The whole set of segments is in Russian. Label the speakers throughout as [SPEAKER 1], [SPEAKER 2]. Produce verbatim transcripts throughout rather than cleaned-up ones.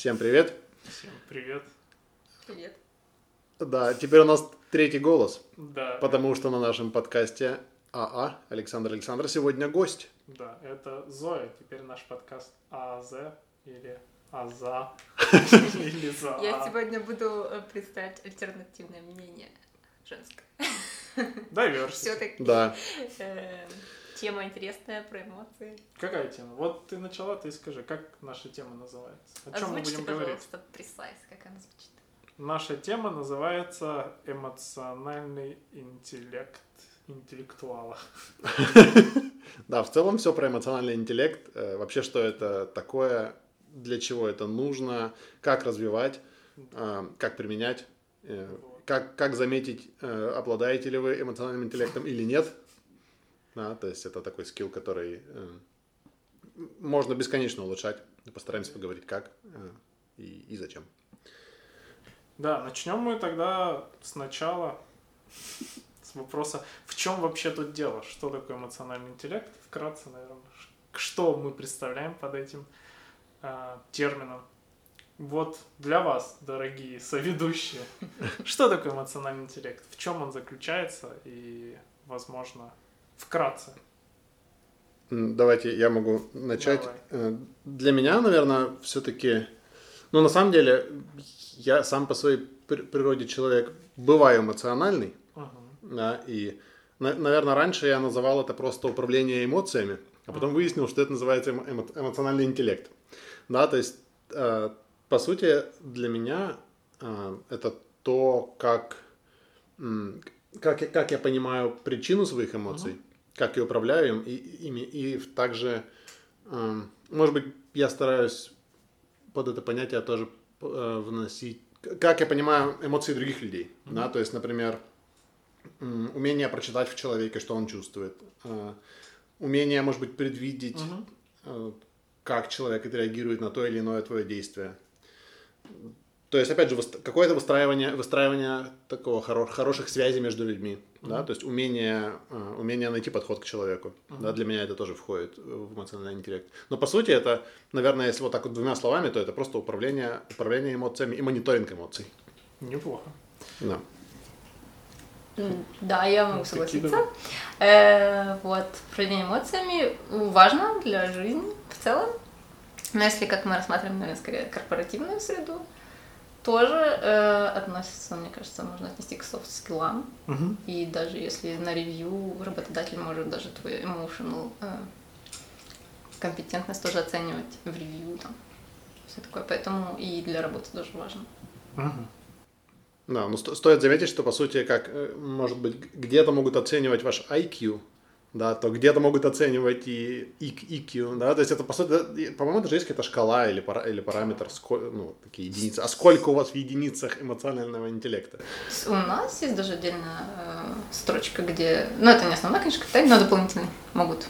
[SPEAKER 1] Всем привет.
[SPEAKER 2] Всем привет.
[SPEAKER 3] Привет.
[SPEAKER 1] Да, теперь у нас третий голос.
[SPEAKER 2] Да.
[SPEAKER 1] Потому что на нашем подкасте АА Александр Александр сегодня гость.
[SPEAKER 2] Да, это Зоя. Теперь наш подкаст ААЗ или АЗА или ЗАА.
[SPEAKER 3] Я сегодня буду представлять альтернативное мнение женское.
[SPEAKER 2] Diversity.
[SPEAKER 3] Все-таки
[SPEAKER 1] Да.
[SPEAKER 3] тема интересная про эмоции.
[SPEAKER 2] Какая тема? Вот ты начала, ты скажи, как наша тема называется? О чем мы
[SPEAKER 3] Озвучьте,
[SPEAKER 2] будем говорить?
[SPEAKER 3] пожалуйста, пресайз, как она звучит.
[SPEAKER 2] Наша тема называется эмоциональный интеллект интеллектуала.
[SPEAKER 1] Да, в целом все про эмоциональный интеллект. Э, Вообще, что это такое, для чего это нужно, как развивать, э, как применять, э, как, как заметить, э, обладаете ли вы эмоциональным интеллектом или нет. Да, то есть это такой скилл, который э, можно бесконечно улучшать. Постараемся поговорить, как э, и, и зачем.
[SPEAKER 2] Да, начнем мы тогда сначала с вопроса, в чем вообще тут дело? Что такое эмоциональный интеллект? Вкратце, наверное, что мы представляем под этим э, термином? Вот для вас, дорогие соведущие, что такое эмоциональный интеллект? В чем он заключается и, возможно, вкратце?
[SPEAKER 1] Давайте я могу начать.
[SPEAKER 2] Давай.
[SPEAKER 1] Для меня, наверное, все-таки, ну, на самом деле, я сам по своей природе человек бываю эмоциональный,
[SPEAKER 2] Uh-huh.
[SPEAKER 1] да, и, на- наверное, раньше я называл это просто управление эмоциями, а потом
[SPEAKER 2] Uh-huh.
[SPEAKER 1] выяснил, что это называется эмо- эмо- эмоциональный интеллект. Да, то есть, э, по сути, для меня э, это то, как, м, как, я- как я понимаю причину своих эмоций,
[SPEAKER 2] Uh-huh.
[SPEAKER 1] как я управляю им, и, ими, и также, э, может быть, я стараюсь под это понятие тоже э, вносить, как я понимаю эмоции других людей.
[SPEAKER 2] Mm-hmm.
[SPEAKER 1] Да? То есть, например, м, умение прочитать в человеке, что он чувствует, э, умение, может быть, предвидеть,
[SPEAKER 2] Uh-huh.
[SPEAKER 1] э, как человек отреагирует на то или иное твое действие. То есть, опять же, выс- какое-то выстраивание, выстраивание такого хоро- хороших связей между людьми.
[SPEAKER 2] Mm-hmm.
[SPEAKER 1] Да? То есть умение, э, умение найти подход к человеку.
[SPEAKER 2] Mm-hmm.
[SPEAKER 1] Да? Для меня это тоже входит в эмоциональный интеллект. Но по сути это, наверное, если вот так вот двумя словами, то это просто управление, управление эмоциями и мониторинг эмоций.
[SPEAKER 2] Неплохо.
[SPEAKER 1] Да.
[SPEAKER 3] М, Да, я могу
[SPEAKER 2] Ну,
[SPEAKER 3] согласиться.
[SPEAKER 2] прикидывай.
[SPEAKER 3] Э, Вот, управление эмоциями важно для жизни в целом. Но если, как мы рассматриваем, наверное, скорее корпоративную среду, тоже э, относится, мне кажется, можно отнести к софт-скиллам.
[SPEAKER 2] Uh-huh.
[SPEAKER 3] И даже если на ревью работодатель может даже твою emotional э, компетентность тоже оценивать в ревью, там, все такое. Поэтому и для работы тоже важно.
[SPEAKER 2] Uh-huh.
[SPEAKER 1] Да, но сто- стоит заметить, что по сути, как, э, может быть, г- где-то могут оценивать ваш ай кью, да, то где-то могут оценивать и и кью, да, то есть это, по сути, да, и, по-моему, даже есть какая-то шкала или, пара, или параметр, ско- ну, такие единицы. А сколько у вас в единицах эмоционального интеллекта?
[SPEAKER 3] С- У нас есть даже отдельная э, строчка, где... Ну, это не основная, конечно, критерий, но дополнительный могут.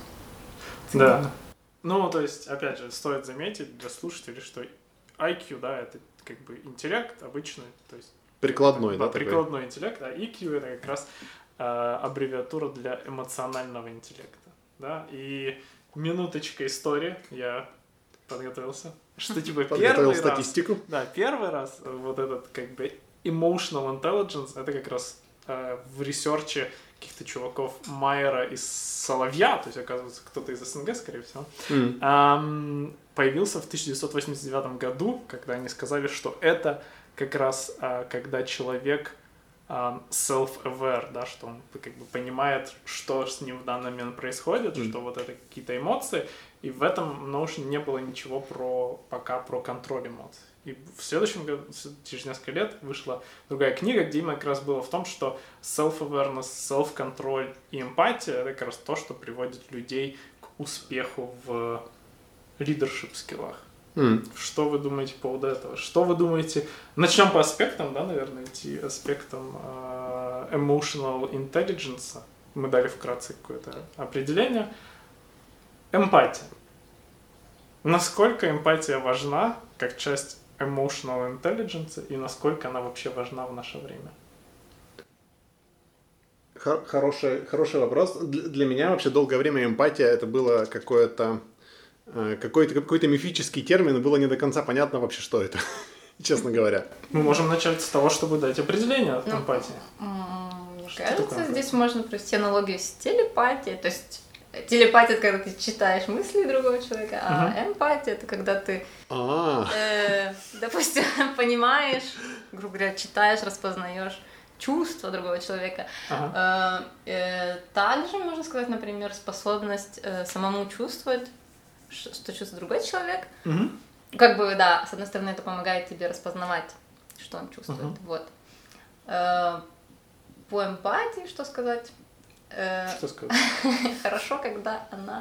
[SPEAKER 2] Да. Ну, то есть, опять же, стоит заметить для слушателей, что ай кью, да, это как бы интеллект обычный, то есть
[SPEAKER 1] Прикладной, да, такой?
[SPEAKER 2] прикладной интеллект, а и кью это как раз э, аббревиатура для эмоционального интеллекта, да, и минуточка истории, я подготовился, что типа
[SPEAKER 1] Подготовил
[SPEAKER 2] первый раз,
[SPEAKER 1] статистику.
[SPEAKER 2] да, первый раз вот этот как бы emotional intelligence, это как раз э, в ресерче каких-то чуваков Майера из Соловья, то есть, оказывается, кто-то из СНГ, скорее всего,
[SPEAKER 1] М.
[SPEAKER 2] Ам, появился в тысяча девятьсот восемьдесят девятом году, когда они сказали, что это как раз а, когда человек ам, self-aware, да, что он как бы понимает, что с ним в данный момент происходит,
[SPEAKER 1] Mm.
[SPEAKER 2] что вот это какие-то эмоции, и в этом Notion не было ничего про пока про контроль эмоций. И в следующем году, через несколько лет, вышла другая книга, где именно как раз было в том, что self-awareness, self-контроль и эмпатия — это как раз то, что приводит людей к успеху в leadership скиллах.
[SPEAKER 1] М.
[SPEAKER 2] Что вы думаете по поводу этого? Что вы думаете? Начнем по аспектам, да, наверное, идти аспектам э, emotional intelligence. Мы дали вкратце какое-то определение. Эмпатия. Насколько эмпатия важна как часть emotional intelligence и насколько она вообще важна в наше время?
[SPEAKER 1] Хор- Хороший, хороший вопрос. Для для меня вообще долгое время эмпатия это было какое-то какой-то, какой-то мифический термин, и было не до конца понятно вообще, что это, честно говоря.
[SPEAKER 2] Мы можем начать с того, чтобы дать определение от
[SPEAKER 3] Ну,
[SPEAKER 2] эмпатии.
[SPEAKER 3] Мне
[SPEAKER 2] Что
[SPEAKER 3] кажется,
[SPEAKER 2] такое
[SPEAKER 3] здесь можно провести аналогию с телепатией. То есть телепатия — это когда ты читаешь мысли другого человека, а
[SPEAKER 2] Мгм.
[SPEAKER 3] эмпатия — это когда ты,
[SPEAKER 1] А,
[SPEAKER 3] э, допустим, понимаешь, грубо говоря, читаешь, распознаешь чувства другого человека.
[SPEAKER 2] Ага.
[SPEAKER 3] Э, э, Также можно сказать, например, способность э, самому чувствовать, ш- что чувствует другой человек.
[SPEAKER 2] Мгм.
[SPEAKER 3] Как бы, да, с одной стороны, это помогает тебе распознавать, что он чувствует.
[SPEAKER 2] Мгм.
[SPEAKER 3] Вот. Э, По эмпатии, что сказать? Э,
[SPEAKER 2] Что сказать?
[SPEAKER 3] Хорошо, когда она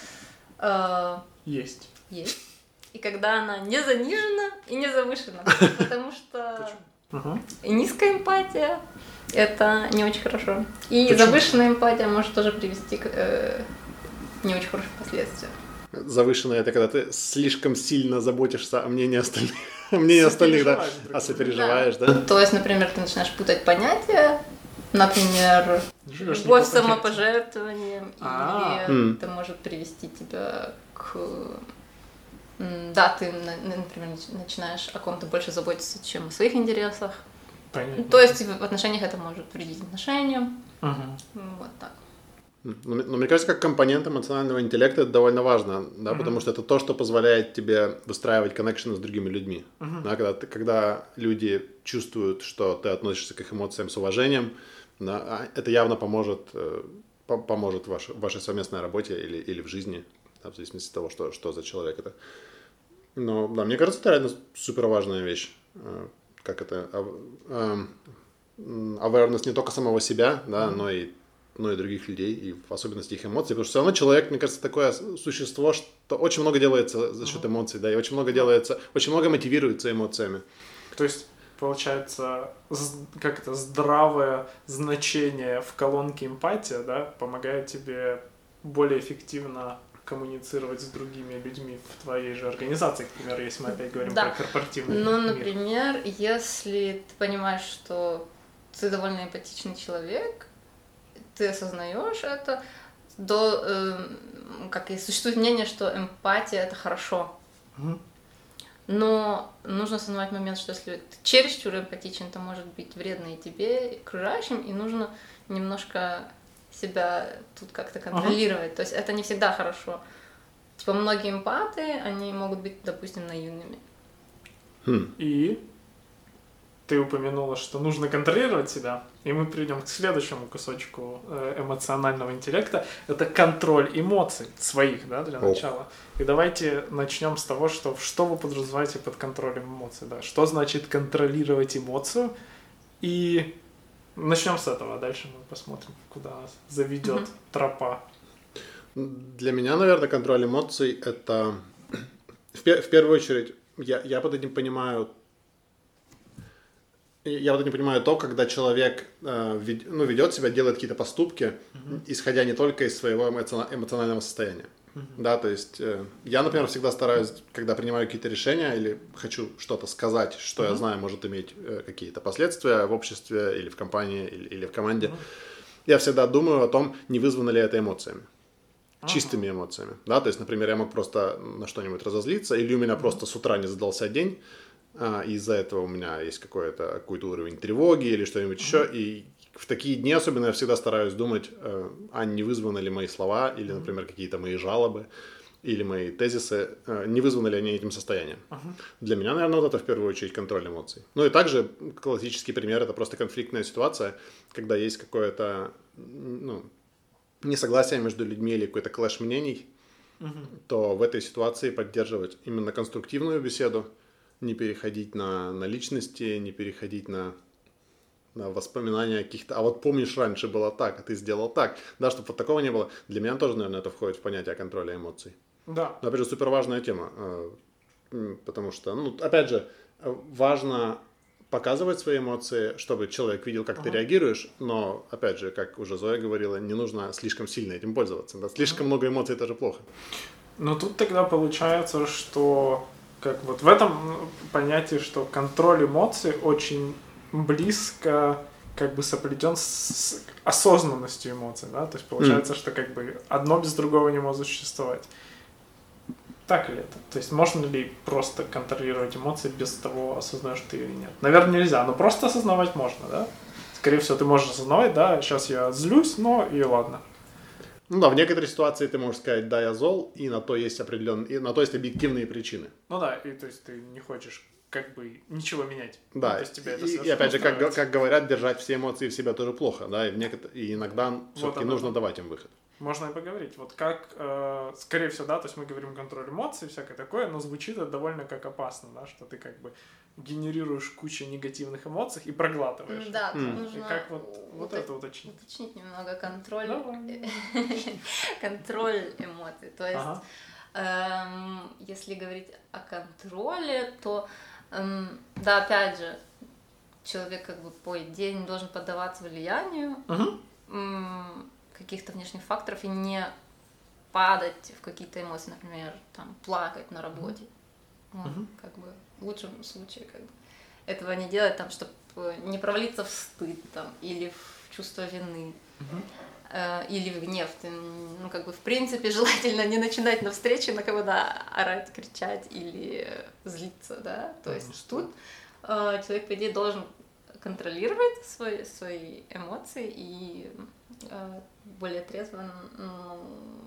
[SPEAKER 3] э,
[SPEAKER 2] Есть.
[SPEAKER 3] есть, и когда она не занижена и не завышена. Потому что
[SPEAKER 2] Мгм.
[SPEAKER 3] и низкая эмпатия — это не очень хорошо. И
[SPEAKER 2] Почему?
[SPEAKER 3] завышенная эмпатия может тоже привести к э, не очень хорошим последствиям.
[SPEAKER 1] завышенное — это когда ты слишком сильно заботишься о мнении остальных, о мнении остальных, да,
[SPEAKER 2] Сопереживаешь друг
[SPEAKER 1] а
[SPEAKER 2] другу.
[SPEAKER 1] сопереживаешь, да?
[SPEAKER 3] То есть, например, ты начинаешь путать понятия, например,
[SPEAKER 2] Живешь не
[SPEAKER 3] любовь
[SPEAKER 2] по понятиям.
[SPEAKER 3] самопожертвованием,
[SPEAKER 2] А.
[SPEAKER 3] или
[SPEAKER 1] М.
[SPEAKER 3] это может привести тебя к... м, Да, ты, на- например, нач- начинаешь о ком-то больше заботиться, чем о своих интересах.
[SPEAKER 2] Понятно.
[SPEAKER 3] То есть в отношениях это может вредить отношениям.
[SPEAKER 2] Мгм.
[SPEAKER 3] Вот так.
[SPEAKER 1] Но, мне- но мне кажется, как компонент эмоционального интеллекта это довольно важно, да,
[SPEAKER 2] Мгм.
[SPEAKER 1] потому что это то, что позволяет тебе выстраивать коннекшены с другими людьми.
[SPEAKER 2] Мгм.
[SPEAKER 1] Да, когда, ты- когда люди чувствуют, что ты относишься к их эмоциям с уважением, да, а это явно поможет, э, по- поможет в вашей, в вашей совместной работе или, или в жизни, да, в зависимости от того, что, что за человек это. Но да, мне кажется, это реально супер важная вещь. Э, Как это? ав- эм, м, Awareness не только самого себя, да, но и но и других людей, и в особенности их эмоций, потому что все равно человек, мне кажется, такое существо, что очень много делается за счет эмоций, да, и очень много делается, очень много мотивируется эмоциями.
[SPEAKER 2] То есть, получается, з- как это, здравое значение в колонке эмпатия, да, помогает тебе более эффективно коммуницировать с другими людьми в твоей же организации, к примеру, если мы опять говорим
[SPEAKER 3] Да.
[SPEAKER 2] про корпоративный
[SPEAKER 3] Ну,
[SPEAKER 2] мир.
[SPEAKER 3] например, если ты понимаешь, что ты довольно эмпатичный человек, ты осознаешь это, до, эм, как и существует мнение, что эмпатия — это хорошо.
[SPEAKER 2] Мгм.
[SPEAKER 3] Но нужно осознавать момент, что если ты чересчур эмпатичен, это может быть вредно и тебе, и окружающим, и нужно немножко себя тут как-то контролировать. То есть это не всегда хорошо. Типа многие эмпаты, они могут быть, допустим, наивными.
[SPEAKER 1] Хм.
[SPEAKER 2] И ты упомянула, что нужно контролировать себя, и мы перейдем к следующему кусочку э, эмоционального интеллекта. Это контроль эмоций своих, да, для
[SPEAKER 1] О.
[SPEAKER 2] начала. И давайте начнем с того, что, что вы подразумеваете под контролем эмоций, да? Что значит контролировать эмоцию? И начнем с этого, а дальше мы посмотрим, куда нас заведет
[SPEAKER 3] Мгм.
[SPEAKER 2] тропа.
[SPEAKER 1] Для меня, наверное, контроль эмоций — это в, пе- в первую очередь, я, я под этим понимаю я вот не понимаю то, когда человек э, вед- ну, ведет себя, делает какие-то поступки, исходя не только из своего эмоциона- эмоционального состояния. Да, то есть э, я, например, всегда стараюсь, когда принимаю какие-то решения или хочу что-то сказать, что я знаю может иметь э, какие-то последствия в обществе или в компании или, или в команде, я всегда думаю о том, не вызвано ли это эмоциями. Чистыми эмоциями. Да, то есть, например, я мог просто на что-нибудь разозлиться, или у меня просто с утра не задался день, а, и из-за этого у меня есть какой-то, какой-то уровень тревоги или что-нибудь еще. И в такие дни особенно я всегда стараюсь думать, э, а не вызваны ли мои слова, или, например, какие-то мои жалобы, или мои тезисы, э, не вызваны ли они этим состоянием. Для меня, наверное, вот это в первую очередь контроль эмоций. Ну и также классический пример — это просто конфликтная ситуация, когда есть какое-то, ну, несогласие между людьми или какой-то клэш мнений, то в этой ситуации поддерживать именно конструктивную беседу, не переходить на, на личности, не переходить на, на воспоминания каких-то. А вот помнишь, раньше было так, а ты сделал так. Да, чтобы вот такого не было. Для меня тоже, наверное, это входит в понятие контроля эмоций.
[SPEAKER 2] Да.
[SPEAKER 1] Но, опять же, супер важная тема, э, м, потому что, ну, опять же, э, важно показывать свои эмоции, чтобы человек видел, как ты реагируешь, но, опять же, как уже Зоя говорила, не нужно слишком сильно этим пользоваться. Да? Слишком много эмоций — это же плохо.
[SPEAKER 2] Но тут тогда получается, что как вот в этом понятии, что контроль эмоций очень близко как бы соблюден с, с осознанностью эмоций, да, то есть получается, mm. что как бы одно без другого не может существовать. Так ли это? То есть можно ли просто контролировать эмоции без того, осознаешь ты или нет? Наверное, нельзя, но просто осознавать можно, да? Скорее всего, ты можешь осознавать, да, сейчас я злюсь, но и ладно.
[SPEAKER 1] Ну да, в некоторой ситуации ты можешь сказать, да, я зол, и на то есть определенные, и на то есть объективные причины.
[SPEAKER 2] Ну да, и то есть ты не хочешь как бы ничего менять.
[SPEAKER 1] Да,
[SPEAKER 2] ну, то есть тебя это
[SPEAKER 1] и, и опять же, как, как говорят, держать все эмоции в себя тоже плохо, да, и, в некотор... и иногда вот все-таки нужно давать им выход.
[SPEAKER 2] Можно и поговорить. Вот как, э, скорее всего, да, то есть мы говорим контроль эмоций, всякое такое, но звучит это довольно как опасно, да, что ты как бы генерируешь кучу негативных эмоций и проглатываешь.
[SPEAKER 3] Да, тут
[SPEAKER 1] mm.
[SPEAKER 3] нужно
[SPEAKER 2] и как вот, вот это уточнить.
[SPEAKER 3] Уточнить немного контроль,
[SPEAKER 2] Давай.
[SPEAKER 3] контроль эмоций. То есть, ага. эм, если говорить о контроле, то, эм, да, опять же, человек как бы по идее не должен поддаваться влиянию uh-huh. эм, каких-то внешних факторов и не падать в какие-то эмоции, например, там, плакать на работе. Uh-huh. Вот, как бы, в лучшем случае как бы, этого не делать, там, чтобы не провалиться в стыд там, или в чувство вины, uh-huh. э, или в гнев. Ты, ну, как бы, в принципе, желательно не начинать на встрече на кого-то орать, кричать или злиться, да. То uh-huh. есть тут э, человек, по идее, должен контролировать свои, свои эмоции и э, более трезво ну,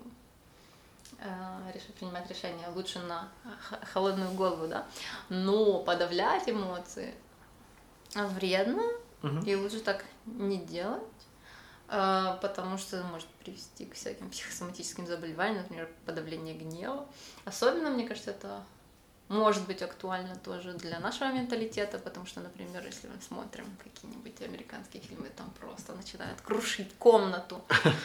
[SPEAKER 3] э, решить, принимать решения лучше на холодную голову, да. Но подавлять эмоции вредно, uh-huh. и лучше так не делать, э, потому что это может привести к всяким психосоматическим заболеваниям, например, подавление гнева. Особенно, мне кажется, это может быть актуально тоже для нашего менталитета, потому что, например, если мы смотрим какие-нибудь американские фильмы, там просто начинают крушить комнату.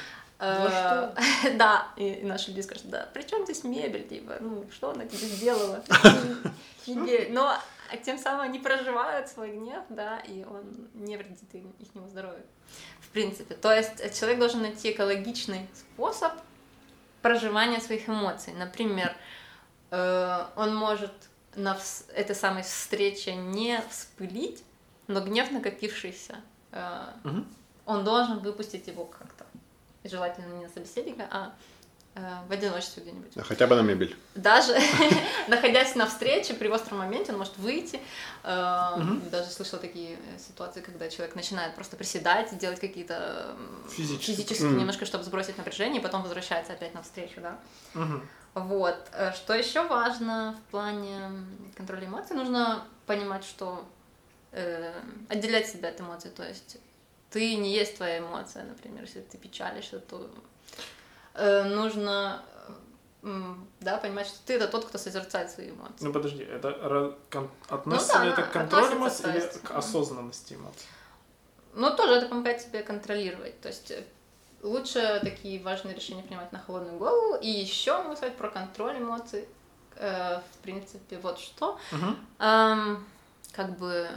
[SPEAKER 3] Да, и наши люди скажут, да, при чем здесь мебель, типа, ну, что она тебе сделала? Но тем самым они проживают свой гнев, да, и он не вредит их здоровью, в принципе. То есть человек должен найти экологичный способ проживания своих эмоций. Например, он может на этой самой встрече не вспылить, но гнев накопившийся, угу. он должен выпустить его как-то. Желательно не на собеседника, а в одиночестве где-нибудь.
[SPEAKER 1] Хотя бы на мебель.
[SPEAKER 2] Даже находясь на встрече, при остром моменте он может выйти.
[SPEAKER 1] Угу.
[SPEAKER 2] Даже слышала такие ситуации, когда человек начинает просто приседать, делать какие-то физически, физически mm. немножко, чтобы сбросить напряжение, и потом возвращается опять на встречу, да.
[SPEAKER 1] Угу.
[SPEAKER 2] Вот. Что еще важно в плане контроля эмоций? Нужно понимать, что э, отделять себя от эмоций, то есть ты не есть твоя эмоция, например, если ты печалишься, то э, нужно э, да, понимать, что ты это тот, кто созерцает свои эмоции.
[SPEAKER 4] Ну подожди, это кон- относится ну, да, ли это к контролю эмоций или к осознанности эмоций?
[SPEAKER 2] Ну тоже это помогает тебе контролировать, то есть лучше такие важные решения принимать на холодную голову. И еще могу сказать про контроль эмоций, э, в принципе, вот что.
[SPEAKER 4] Uh-huh.
[SPEAKER 2] Эм, как бы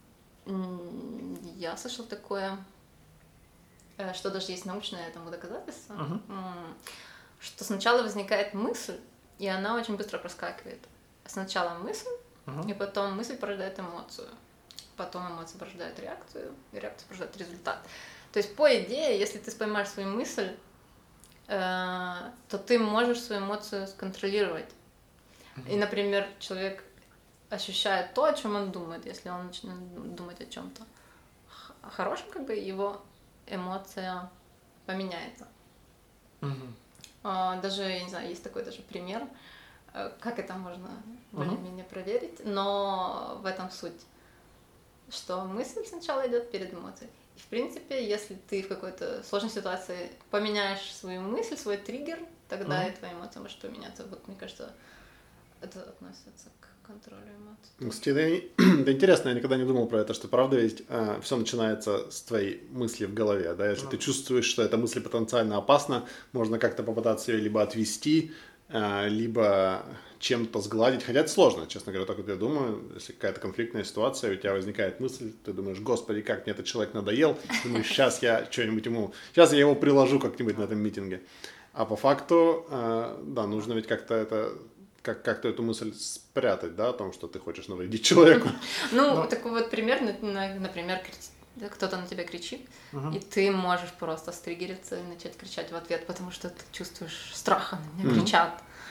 [SPEAKER 2] я слышала такое, что даже есть научное этому доказательство,
[SPEAKER 4] uh-huh.
[SPEAKER 2] что сначала возникает мысль, и она очень быстро проскакивает. Сначала мысль, uh-huh. и потом мысль порождает эмоцию, потом эмоция порождает реакцию, и реакция порождает результат. То есть, по идее, если ты поймаешь свою мысль, э, то ты можешь свою эмоцию сконтролировать. Uh-huh. И, например, человек ощущает то, о чем он думает. Если он начинает думать о чем-то хорошем, как бы его эмоция поменяется.
[SPEAKER 4] Uh-huh.
[SPEAKER 2] Даже, я не знаю, есть такой даже пример, как это можно более-менее uh-huh. проверить, но в этом суть, что мысль сначала идет перед эмоцией. И, в принципе, если ты в какой-то сложной ситуации поменяешь свою мысль, свой триггер, тогда uh-huh. и твоя эмоция может поменяться. Вот, мне кажется, это относится к контролю эмоций.
[SPEAKER 1] Кстати, это, это интересно, я никогда не думал про это, что правда ведь э, все начинается с твоей мысли в голове, да, если mm. ты чувствуешь, что эта мысль потенциально опасна, можно как-то попытаться ее либо отвести, э, либо чем-то сгладить, хотя это сложно, честно говоря, так вот я думаю, если какая-то конфликтная ситуация, у тебя возникает мысль, ты думаешь, господи, как мне этот человек надоел, думаешь, сейчас я что-нибудь ему, сейчас я его приложу как-нибудь на этом митинге, а по факту, э, да, нужно ведь как-то это... Как- как-то эту мысль спрятать, да, о том, что ты хочешь навредить человеку.
[SPEAKER 2] Ну, такой вот пример, например, кто-то на тебя кричит, и ты можешь просто стригериться и начать кричать в ответ, потому что ты чувствуешь страх, на меня кричат.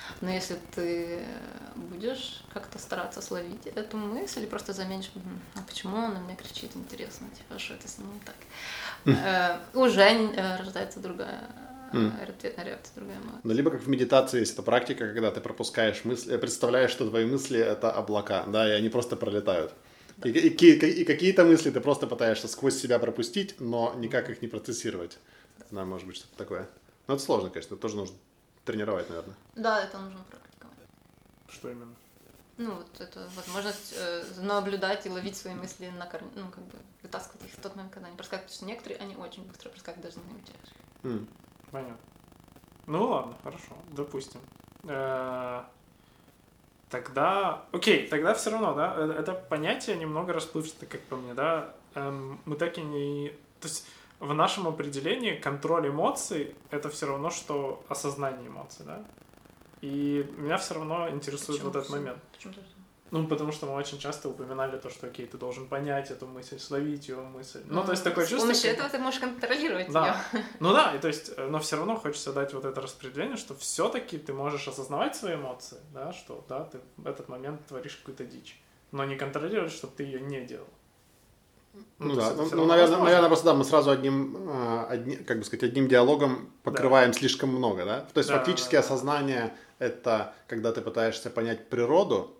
[SPEAKER 3] Но если ты будешь как-то стараться словить эту мысль и просто заменишь, а почему он на меня кричит, интересно, типа, что это с ним не так, э, уже э, рождается другая
[SPEAKER 1] Mm.
[SPEAKER 3] ответная реакция, другая эмоция.
[SPEAKER 1] Ну, либо как в медитации есть эта практика, когда ты пропускаешь мысли, представляешь, что твои мысли — это облака, да, и они просто пролетают. Да. И, и, и, и какие-то мысли ты просто пытаешься сквозь себя пропустить, но никак их не процессировать. Да, да, может быть, что-то такое. Но это сложно, конечно, это тоже нужно тренировать, наверное.
[SPEAKER 3] Да, это нужно практиковать.
[SPEAKER 2] Что именно?
[SPEAKER 3] Ну, вот это возможность э, наблюдать и ловить свои мысли на корне, ну, как бы вытаскивать их в тот момент, когда они проскакивают. Потому что некоторые, они очень быстро проскакивают, даже не замечаешь.
[SPEAKER 1] Mm.
[SPEAKER 2] Понятно. Ну ладно, хорошо, допустим. Э-э- тогда, окей, тогда все равно, да, это понятие немного расплывчато, как по мне, да. Эм, мы так и не... То есть в нашем определении контроль эмоций — это все равно, что осознание эмоций, да. И меня все равно интересует
[SPEAKER 3] Почему?
[SPEAKER 2] вот этот момент.
[SPEAKER 3] Почему?
[SPEAKER 2] Ну, потому что мы очень часто упоминали то, что, окей, ты должен понять эту мысль, словить ее мысль. Ну,
[SPEAKER 3] Ну,
[SPEAKER 2] то есть такое
[SPEAKER 3] с
[SPEAKER 2] чувство...
[SPEAKER 3] помощью
[SPEAKER 2] что...
[SPEAKER 3] этого ты можешь контролировать
[SPEAKER 2] да.
[SPEAKER 3] ее.
[SPEAKER 2] Ну да, и то есть, но все равно хочется дать вот это распределение, что все-таки ты можешь осознавать свои эмоции, да, что, да, ты в этот момент творишь какую-то дичь, но не контролировать, чтобы ты ее не делал.
[SPEAKER 1] Ну, ну да, ну, ну наверное, наверное, просто да, мы сразу одним, одни, как бы сказать, одним диалогом покрываем да. слишком много, да? То есть да, фактически да, да. осознание — это когда ты пытаешься понять природу,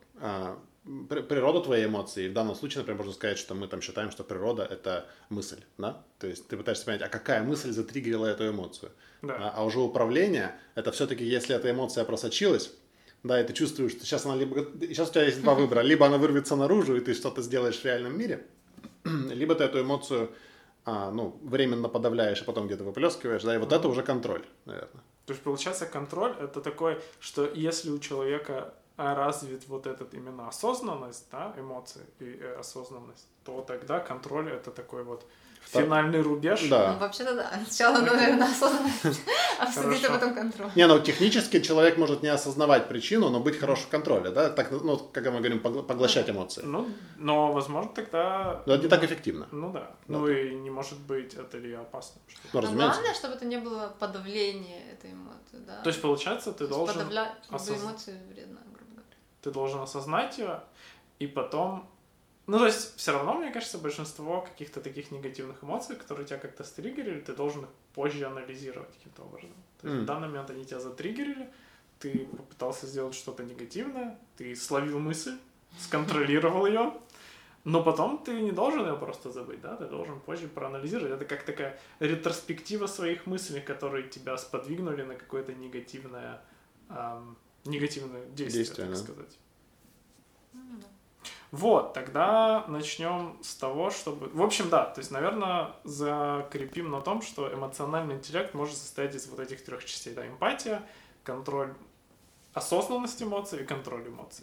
[SPEAKER 1] природу твоей эмоции. В данном случае, например, можно сказать, что мы там считаем, что природа — это мысль, да? То есть ты пытаешься понять, а какая мысль затриггерила эту эмоцию.
[SPEAKER 2] Да.
[SPEAKER 1] А, а уже управление — это все-таки, если эта эмоция просочилась, да, и ты чувствуешь, что сейчас она либо... Сейчас у тебя есть два выбора. Либо она вырвется наружу, и ты что-то сделаешь в реальном мире, либо ты эту эмоцию а, ну, временно подавляешь, а потом где-то выплескиваешь, да, и вот mm-hmm. это уже контроль, наверное.
[SPEAKER 2] То есть, получается, контроль — это такой, что если у человека развит вот этот именно осознанность, да, эмоции и осознанность, то тогда контроль — это такой вот
[SPEAKER 1] Втор...
[SPEAKER 2] финальный рубеж.
[SPEAKER 3] Да. Ну, вообще-то да. Сначала, okay. наверное, осознанность, обсудить, а потом контроль.
[SPEAKER 1] Не, ну, технически человек может не осознавать причину, но быть хорош в контроле, да, так, ну, как мы говорим, поглощать эмоции.
[SPEAKER 2] Ну, но, возможно, тогда...
[SPEAKER 1] Но это не так эффективно.
[SPEAKER 2] Ну, да. да. Ну, и не может быть это ли опасно.
[SPEAKER 1] Ну,
[SPEAKER 3] но главное, чтобы это не было подавление этой эмоции, да.
[SPEAKER 2] То есть, получается, ты
[SPEAKER 3] То
[SPEAKER 2] должен...
[SPEAKER 3] Подавлять
[SPEAKER 2] осоз...
[SPEAKER 3] эмоции вредно, грубо говоря.
[SPEAKER 2] Ты должен осознать ее, и потом... Ну, то есть, все равно, мне кажется, большинство каких-то таких негативных эмоций, которые тебя как-то стриггерили, ты должен их позже анализировать каким-то образом. То есть, mm. в данный момент они тебя затриггерили, ты попытался сделать что-то негативное, ты словил мысль, сконтролировал ее, но потом ты не должен ее просто забыть, да, ты должен позже проанализировать. Это как такая ретроспектива своих мыслей, которые тебя сподвигнули на какое-то негативное, эм, негативное действие,
[SPEAKER 1] действие
[SPEAKER 2] так
[SPEAKER 1] да.
[SPEAKER 2] сказать. Mm. Вот, тогда начнем с того, чтобы... В общем, да, то есть, наверное, закрепим на том, что эмоциональный интеллект может состоять из вот этих трех частей. Да, эмпатия, контроль, осознанность эмоций и контроль эмоций.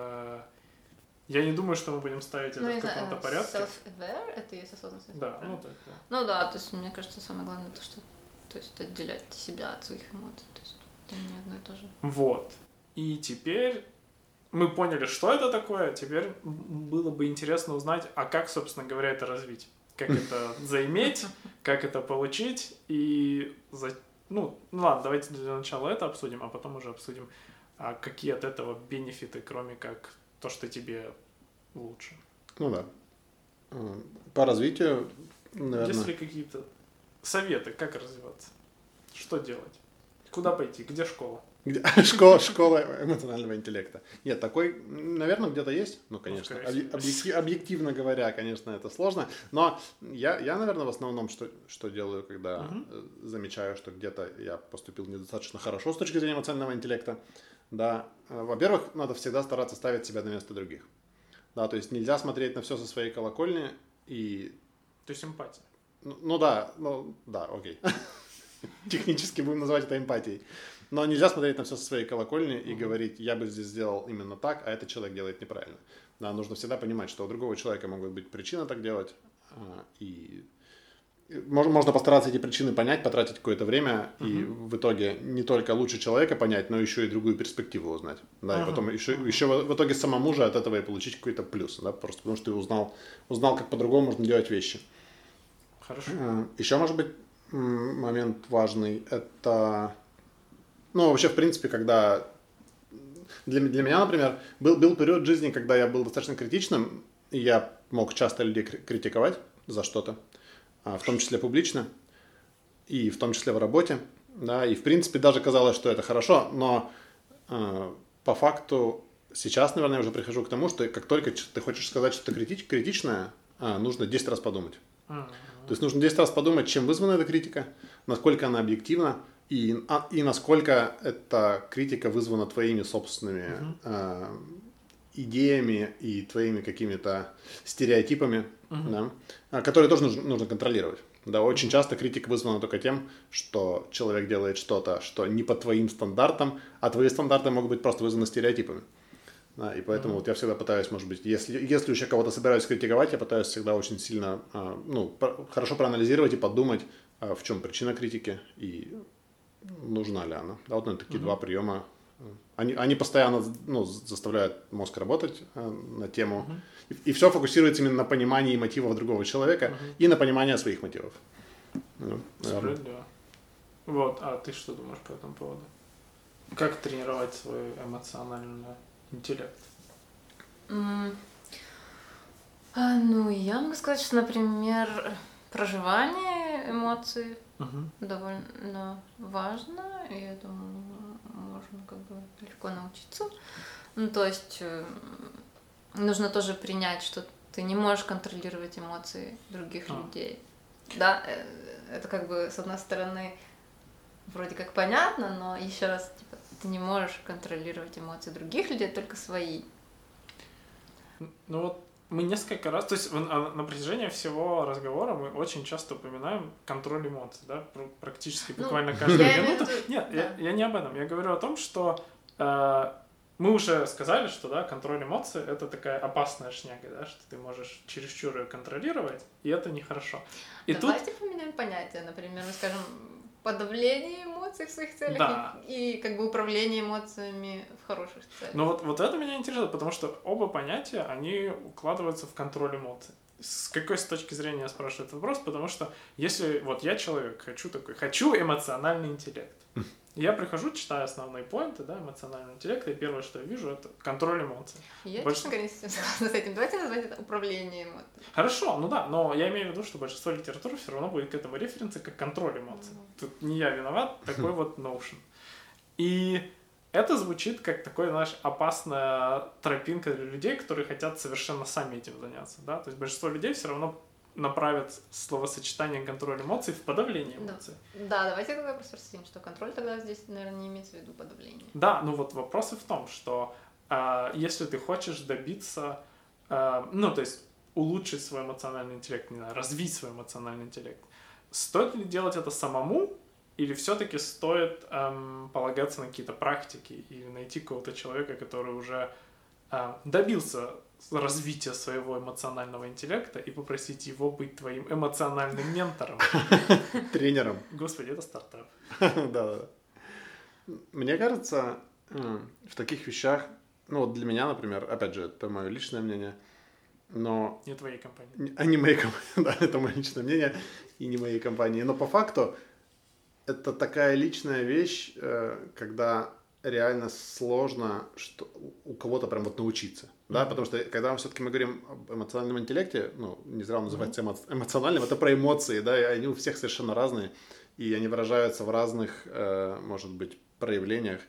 [SPEAKER 2] Я не думаю, что мы будем ставить это
[SPEAKER 3] ну,
[SPEAKER 2] в каком-то
[SPEAKER 3] это
[SPEAKER 2] порядке.
[SPEAKER 3] Self-aware, это и есть осознанность.
[SPEAKER 2] Да, ну так, да.
[SPEAKER 3] Ну да, то есть, мне кажется, самое главное то, что... То есть, отделять себя от своих эмоций. То есть, это не одно и то же.
[SPEAKER 2] Вот. И теперь... Мы поняли, что это такое, теперь было бы интересно узнать, а как, собственно говоря, это развить. Как это заиметь, как это получить, и... За... Ну, ну ладно, давайте для начала это обсудим, а потом уже обсудим, а какие от этого бенефиты, кроме как то, что тебе лучше.
[SPEAKER 1] Ну да. По развитию, наверное...
[SPEAKER 2] Есть ли какие-то советы, как развиваться? Что делать? Куда пойти? Где школа?
[SPEAKER 1] Школа, школа эмоционального интеллекта. Нет, такой, наверное, где-то есть. Ну, конечно.
[SPEAKER 2] Ну,
[SPEAKER 1] объектив, объективно говоря, конечно, это сложно. Но я, я наверное, в основном, что, что делаю, когда uh-huh. замечаю, что где-то я поступил недостаточно хорошо с точки зрения эмоционального интеллекта. Да. Во-первых, надо всегда стараться ставить себя на место других. Да, то есть нельзя смотреть на все со своей колокольни и...
[SPEAKER 2] То есть эмпатия.
[SPEAKER 1] Ну, ну да, ну да, окей. Технически будем называть это эмпатией. Но нельзя смотреть на все со своей колокольни и mm-hmm. говорить, я бы здесь сделал именно так, а этот человек делает неправильно. Да, нужно всегда понимать, что у другого человека могут быть причины так делать. И можно, можно постараться эти причины понять, потратить какое-то время, mm-hmm. и в итоге не только лучше человека понять, но еще и другую перспективу узнать. Да, mm-hmm. и потом еще, еще в итоге самому же от этого и получить какой-то плюс. Да, просто потому что ты узнал, узнал, как по-другому можно делать вещи.
[SPEAKER 2] Хорошо.
[SPEAKER 1] Еще, может быть, момент важный, это... Ну, вообще, в принципе, когда для, для меня, например, был, был период жизни, когда я был достаточно критичным, и я мог часто людей критиковать за что-то, в том числе публично, и в том числе в работе, да, и в принципе даже казалось, что это хорошо, но э, по факту сейчас, наверное, я уже прихожу к тому, что как только ты хочешь сказать что-то критич, критичное, э, нужно десять раз подумать. Mm-hmm. То есть нужно десять раз подумать, чем вызвана эта критика, насколько она объективна, и, а, и насколько эта критика вызвана твоими собственными mm-hmm. э, идеями и твоими какими-то стереотипами, mm-hmm. да, которые тоже нужно, нужно контролировать. Да, очень часто критика вызвана только тем, что человек делает что-то, что не по твоим стандартам, а твои стандарты могут быть просто вызваны стереотипами. Да, и поэтому mm-hmm. вот я всегда пытаюсь, может быть, если, если уж я кого-то собираюсь критиковать, я пытаюсь всегда очень сильно, ну, хорошо проанализировать и подумать, в чем причина критики и нужна ли она. Да, вот наверное, такие mm-hmm. два приема. Они, они постоянно, ну, заставляют мозг работать э, на тему. Uh-huh. И, и все фокусируется именно на понимании мотивов другого человека uh-huh. и на понимании своих мотивов. Ну,
[SPEAKER 2] Справедливо. Вот, а ты что думаешь по этому поводу? Как тренировать свой эмоциональный интеллект?
[SPEAKER 3] Mm. А, ну, я могу сказать, что, например, проживание эмоций uh-huh. довольно важно. И я думаю, можно как бы легко научиться. Ну, то есть э, нужно тоже принять, что ты не можешь контролировать эмоции других а. людей. Да, э, это как бы с одной стороны вроде как понятно, но еще раз, типа, ты не можешь контролировать эмоции других людей, только свои.
[SPEAKER 2] Ну вот мы несколько раз, то есть на протяжении всего разговора мы очень часто упоминаем контроль эмоций, да, практически буквально ну, каждую минуту. Виду... Нет, да. я, я не об этом. Я говорю о том, что э, мы уже сказали, что да, контроль эмоций это такая опасная шняга, да, что ты можешь чересчур ее контролировать, и это нехорошо. И
[SPEAKER 3] Давайте
[SPEAKER 2] тут...
[SPEAKER 3] поменяем понятие. Например, мы скажем подавление эмоций в своих целях
[SPEAKER 2] да.
[SPEAKER 3] и, и как бы управление эмоциями в хороших целях.
[SPEAKER 2] Ну вот, вот это меня интересует, потому что оба понятия, они укладываются в контроль эмоций. С какой с точки зрения я спрашиваю этот вопрос? Потому что если вот я человек, хочу такой, хочу эмоциональный интеллект. Я прихожу, читаю основные поинты, да, эмоционального интеллекта, и первое, что я вижу, это контроль эмоций.
[SPEAKER 3] Я,
[SPEAKER 2] Больш...
[SPEAKER 3] честно говоря, не согласна с этим. Давайте назвать это управление эмоциями.
[SPEAKER 2] Хорошо, ну да, но я имею в виду, что большинство литературы все равно будет к этому референсы как контроль эмоций. Mm-hmm. Тут не я виноват, такой вот notion. И это звучит как такой, знаешь, опасная тропинка для людей, которые хотят совершенно сами этим заняться, да, то есть большинство людей все равно направят словосочетание контроль эмоций в подавление эмоций.
[SPEAKER 3] Да, да, давайте тогда просто рассудим, что контроль тогда здесь, наверное, не имеется в виду подавление.
[SPEAKER 2] Да, ну вот вопрос в том, что э, если ты хочешь добиться, э, ну то есть улучшить свой эмоциональный интеллект, не знаю, развить свой эмоциональный интеллект, стоит ли делать это самому, или все-таки стоит эм, полагаться на какие-то практики и найти какого-то человека, который уже э, добился развития своего эмоционального интеллекта и попросить его быть твоим эмоциональным ментором.
[SPEAKER 1] Тренером.
[SPEAKER 2] Господи, это стартап.
[SPEAKER 1] Да-да-да. Мне кажется, в таких вещах, ну вот для меня, например, опять же, это мое личное мнение, но...
[SPEAKER 2] Не твоей компании.
[SPEAKER 1] А не моей компании, да, это мое личное мнение и не моей компании. Но по факту это такая личная вещь, когда реально сложно что у кого-то прям вот научиться, mm-hmm. да, потому что когда мы все-таки мы говорим об эмоциональном интеллекте, ну, не зря он называется mm-hmm. эмоциональным, это про эмоции, да, и они у всех совершенно разные, и они выражаются в разных, э, может быть, проявлениях.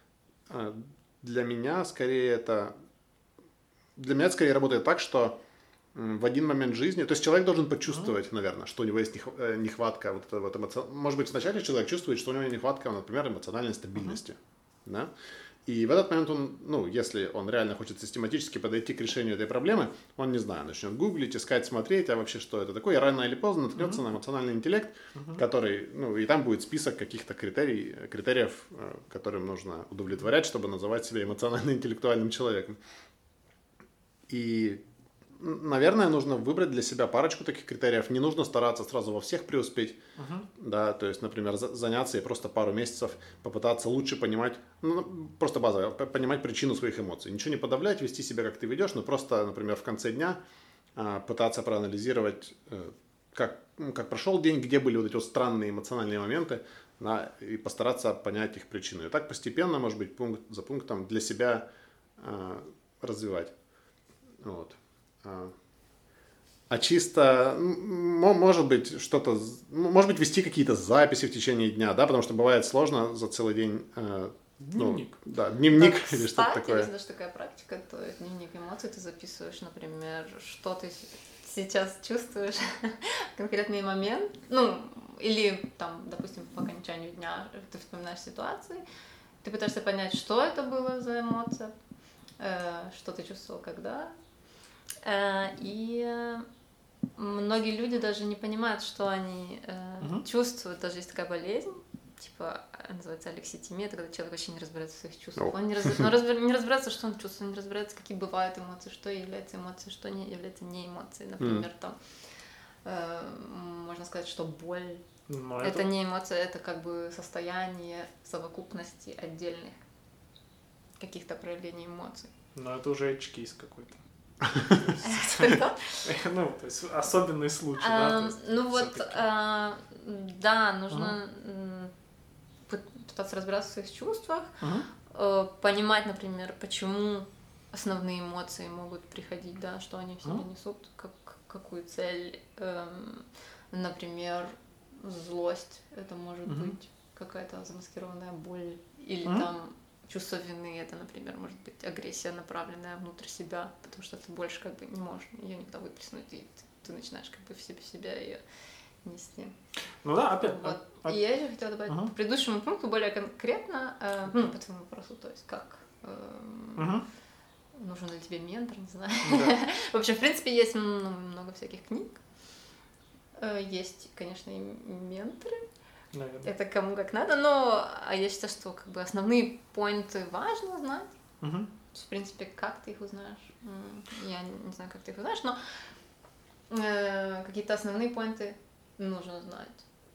[SPEAKER 1] Для меня скорее это, для меня это скорее работает так, что в один момент жизни, то есть человек должен почувствовать, mm-hmm. наверное, что у него есть нехватка, вот это вот эмоци... может быть, вначале человек чувствует, что у него нехватка, например, эмоциональной стабильности. Mm-hmm. Да? И в этот момент он, ну, если он реально хочет систематически подойти к решению этой проблемы, он, не знаю, начнет гуглить, искать, смотреть, а вообще что это такое, и рано или поздно наткнется mm-hmm. на эмоциональный интеллект, mm-hmm. который, ну, и там будет список каких-то критерий, критериев, которым нужно удовлетворять, чтобы называть себя эмоционально-интеллектуальным человеком. И, наверное, нужно выбрать для себя парочку таких критериев. Не нужно стараться сразу во всех преуспеть. Uh-huh. Да, то есть, например, заняться и просто пару месяцев попытаться лучше понимать, ну, просто базово, понимать причину своих эмоций. Ничего не подавлять, вести себя, как ты ведешь, но просто, например, в конце дня пытаться проанализировать, как, ну, как прошел день, где были вот эти вот странные эмоциональные моменты, на, и постараться понять их причину. И так постепенно, может быть, пункт за пунктом для себя э, развивать. Вот. А, а чисто, может быть, что-то, может быть, вести какие-то записи в течение дня, да, потому что бывает сложно за целый день... Э,
[SPEAKER 2] Дневник.
[SPEAKER 1] Ну, да, дневник
[SPEAKER 3] да,
[SPEAKER 1] или что-то такое.
[SPEAKER 3] Есть даже такая практика, то есть дневник эмоций, ты записываешь, например, что ты сейчас чувствуешь в конкретный момент, ну, или там, допустим, по окончанию дня ты вспоминаешь ситуации, ты пытаешься понять, что это было за эмоция, э, что ты чувствовал когда, э, и многие люди даже не понимают, что они э, угу. чувствуют, даже есть такая болезнь, типа, называется алекситимия, это когда человек вообще не разбирается в своих чувствах. Он не, раз, он разбир, не разбирается, что он чувствует, он не разбирается, какие бывают эмоции, что является эмоцией, что не является не эмоцией. Например, mm. там, э, можно сказать, что боль
[SPEAKER 2] Но
[SPEAKER 3] это...
[SPEAKER 2] это
[SPEAKER 3] не эмоция, это как бы состояние совокупности отдельных каких-то проявлений эмоций.
[SPEAKER 2] Но это уже edge-кейс какой-то. Ну, то есть особенный случай, да?
[SPEAKER 3] Ну вот, да, нужно пытаться разбираться в своих чувствах, uh-huh. понимать, например, почему основные эмоции могут приходить, да, что они в себе uh-huh. несут, как, какую цель, эм, например, злость, это может uh-huh. быть какая-то замаскированная боль, или uh-huh. там чувство вины, это, например, может быть агрессия, направленная внутрь себя, потому что ты больше как бы не можешь ее никуда выплеснуть, и ты, ты начинаешь как бы в себе себя ее нести.
[SPEAKER 2] Ну да, опять.
[SPEAKER 3] Вот.
[SPEAKER 2] А,
[SPEAKER 3] и я еще хотела добавить
[SPEAKER 2] uh-huh.
[SPEAKER 3] к предыдущему пункту более конкретно, э, ну, по твоему вопросу, то есть как э,
[SPEAKER 2] uh-huh.
[SPEAKER 3] нужен ли тебе ментор, не знаю.
[SPEAKER 2] Да.
[SPEAKER 3] В общем, в принципе, есть ну, много всяких книг. Э, есть, конечно, и менторы.
[SPEAKER 2] Наверное.
[SPEAKER 3] Это кому как надо, но я считаю, что как бы основные поинты важно знать.
[SPEAKER 2] Uh-huh.
[SPEAKER 3] В принципе, как ты их узнаешь? Я не знаю, как ты их узнаешь, но э, какие-то основные поинты нужно знать.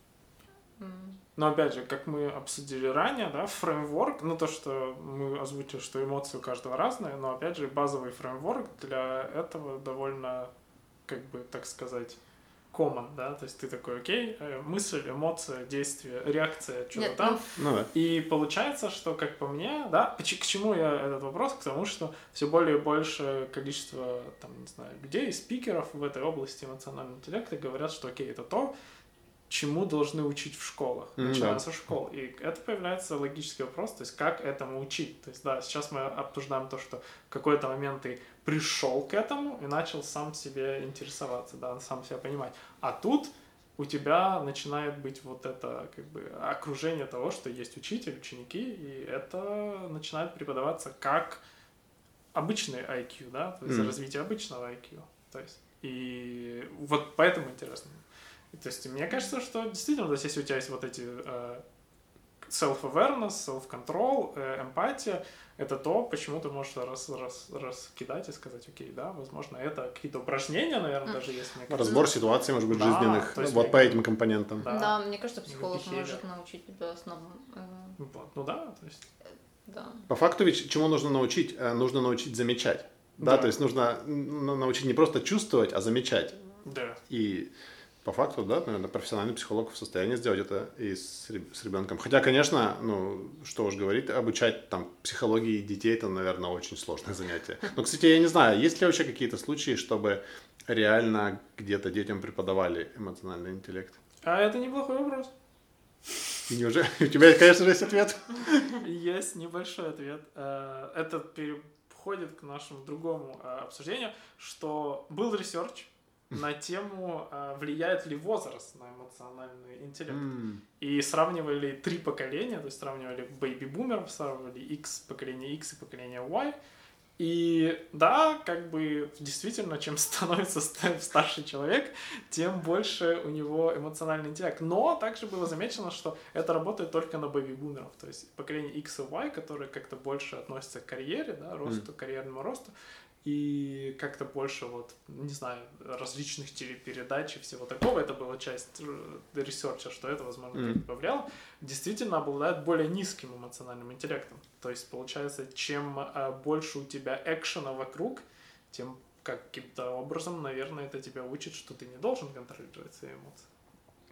[SPEAKER 2] Но опять же, как мы обсудили ранее, да, фреймворк, ну то, что мы озвучили, что эмоции у каждого разные, но опять же базовый фреймворк для этого довольно, как бы, так сказать, common, да, то есть ты такой, окей, мысль, эмоция, действие, реакция, что-то там.
[SPEAKER 1] Ну, да.
[SPEAKER 2] И получается, что, как по мне, да, к чему я этот вопрос? К тому, что все более и большее количество, там, не знаю, людей, спикеров в этой области эмоционального интеллекта говорят, что, окей, это то, чему должны учить в школах,
[SPEAKER 1] mm-hmm.
[SPEAKER 2] начиная со школ. И это появляется логический вопрос, то есть как этому учить. То есть, да, сейчас мы обсуждаем то, что в какой-то момент ты пришел к этому и начал сам себе интересоваться, да, сам себя понимать. А тут у тебя начинает быть вот это как бы окружение того, что есть учитель, ученики, и это начинает преподаваться как обычный ай кью, да, то есть mm. развитие обычного ай кью. То есть, и вот поэтому интересно. То есть мне кажется, что действительно, то есть, если у тебя есть вот эти э, self-awareness, self-control, э, эмпатия, это то, почему ты можешь раз, раз, раскидать и сказать, окей, да, возможно, это какие-то упражнения, наверное, даже есть. Мне кажется.
[SPEAKER 1] Разбор ситуаций, может быть,
[SPEAKER 2] да,
[SPEAKER 1] жизненных,
[SPEAKER 2] вот
[SPEAKER 1] мне... по этим компонентам.
[SPEAKER 3] Да, да, мне кажется, психолог
[SPEAKER 2] behavior.
[SPEAKER 3] может научить тебя основам. Э...
[SPEAKER 2] Вот. Ну да, то есть...
[SPEAKER 3] Да.
[SPEAKER 1] По факту ведь чему нужно научить? Нужно научить замечать. Да,
[SPEAKER 2] да.
[SPEAKER 1] То есть нужно научить не просто чувствовать, а замечать.
[SPEAKER 2] Да.
[SPEAKER 1] И по факту, да, наверное, профессиональный психолог в состоянии сделать это и с, с ребенком. Хотя, конечно, ну, что уж говорить, обучать там психологии детей, это, наверное, очень сложное занятие. Но, кстати, я не знаю, есть ли вообще какие-то случаи, чтобы реально где-то детям преподавали эмоциональный интеллект?
[SPEAKER 2] А это неплохой вопрос.
[SPEAKER 1] И неужели? У тебя, конечно же, есть ответ?
[SPEAKER 2] Есть небольшой ответ. Это переходит к нашему другому обсуждению, что был ресерч на тему, влияет ли возраст на эмоциональный интеллект. Mm. И сравнивали три поколения, то есть сравнивали бэйби-бумеров, сравнивали X, поколение X и поколение Y. И да, как бы действительно, чем становится старший человек, тем больше у него эмоциональный интеллект. Но также было замечено, что это работает только на бэйби-бумеров. То есть поколение X и Y, которые как-то больше относятся к карьере, да, росту, mm. карьерному росту, и как-то больше, вот, не знаю, различных телепередач и всего такого, это была часть ресерча, что это, возможно, mm. как-то повлияло, действительно обладает более низким эмоциональным интеллектом. То есть, получается, чем а, больше у тебя экшена вокруг, тем каким-то образом, наверное, это тебя учит, что ты не должен контролировать свои эмоции.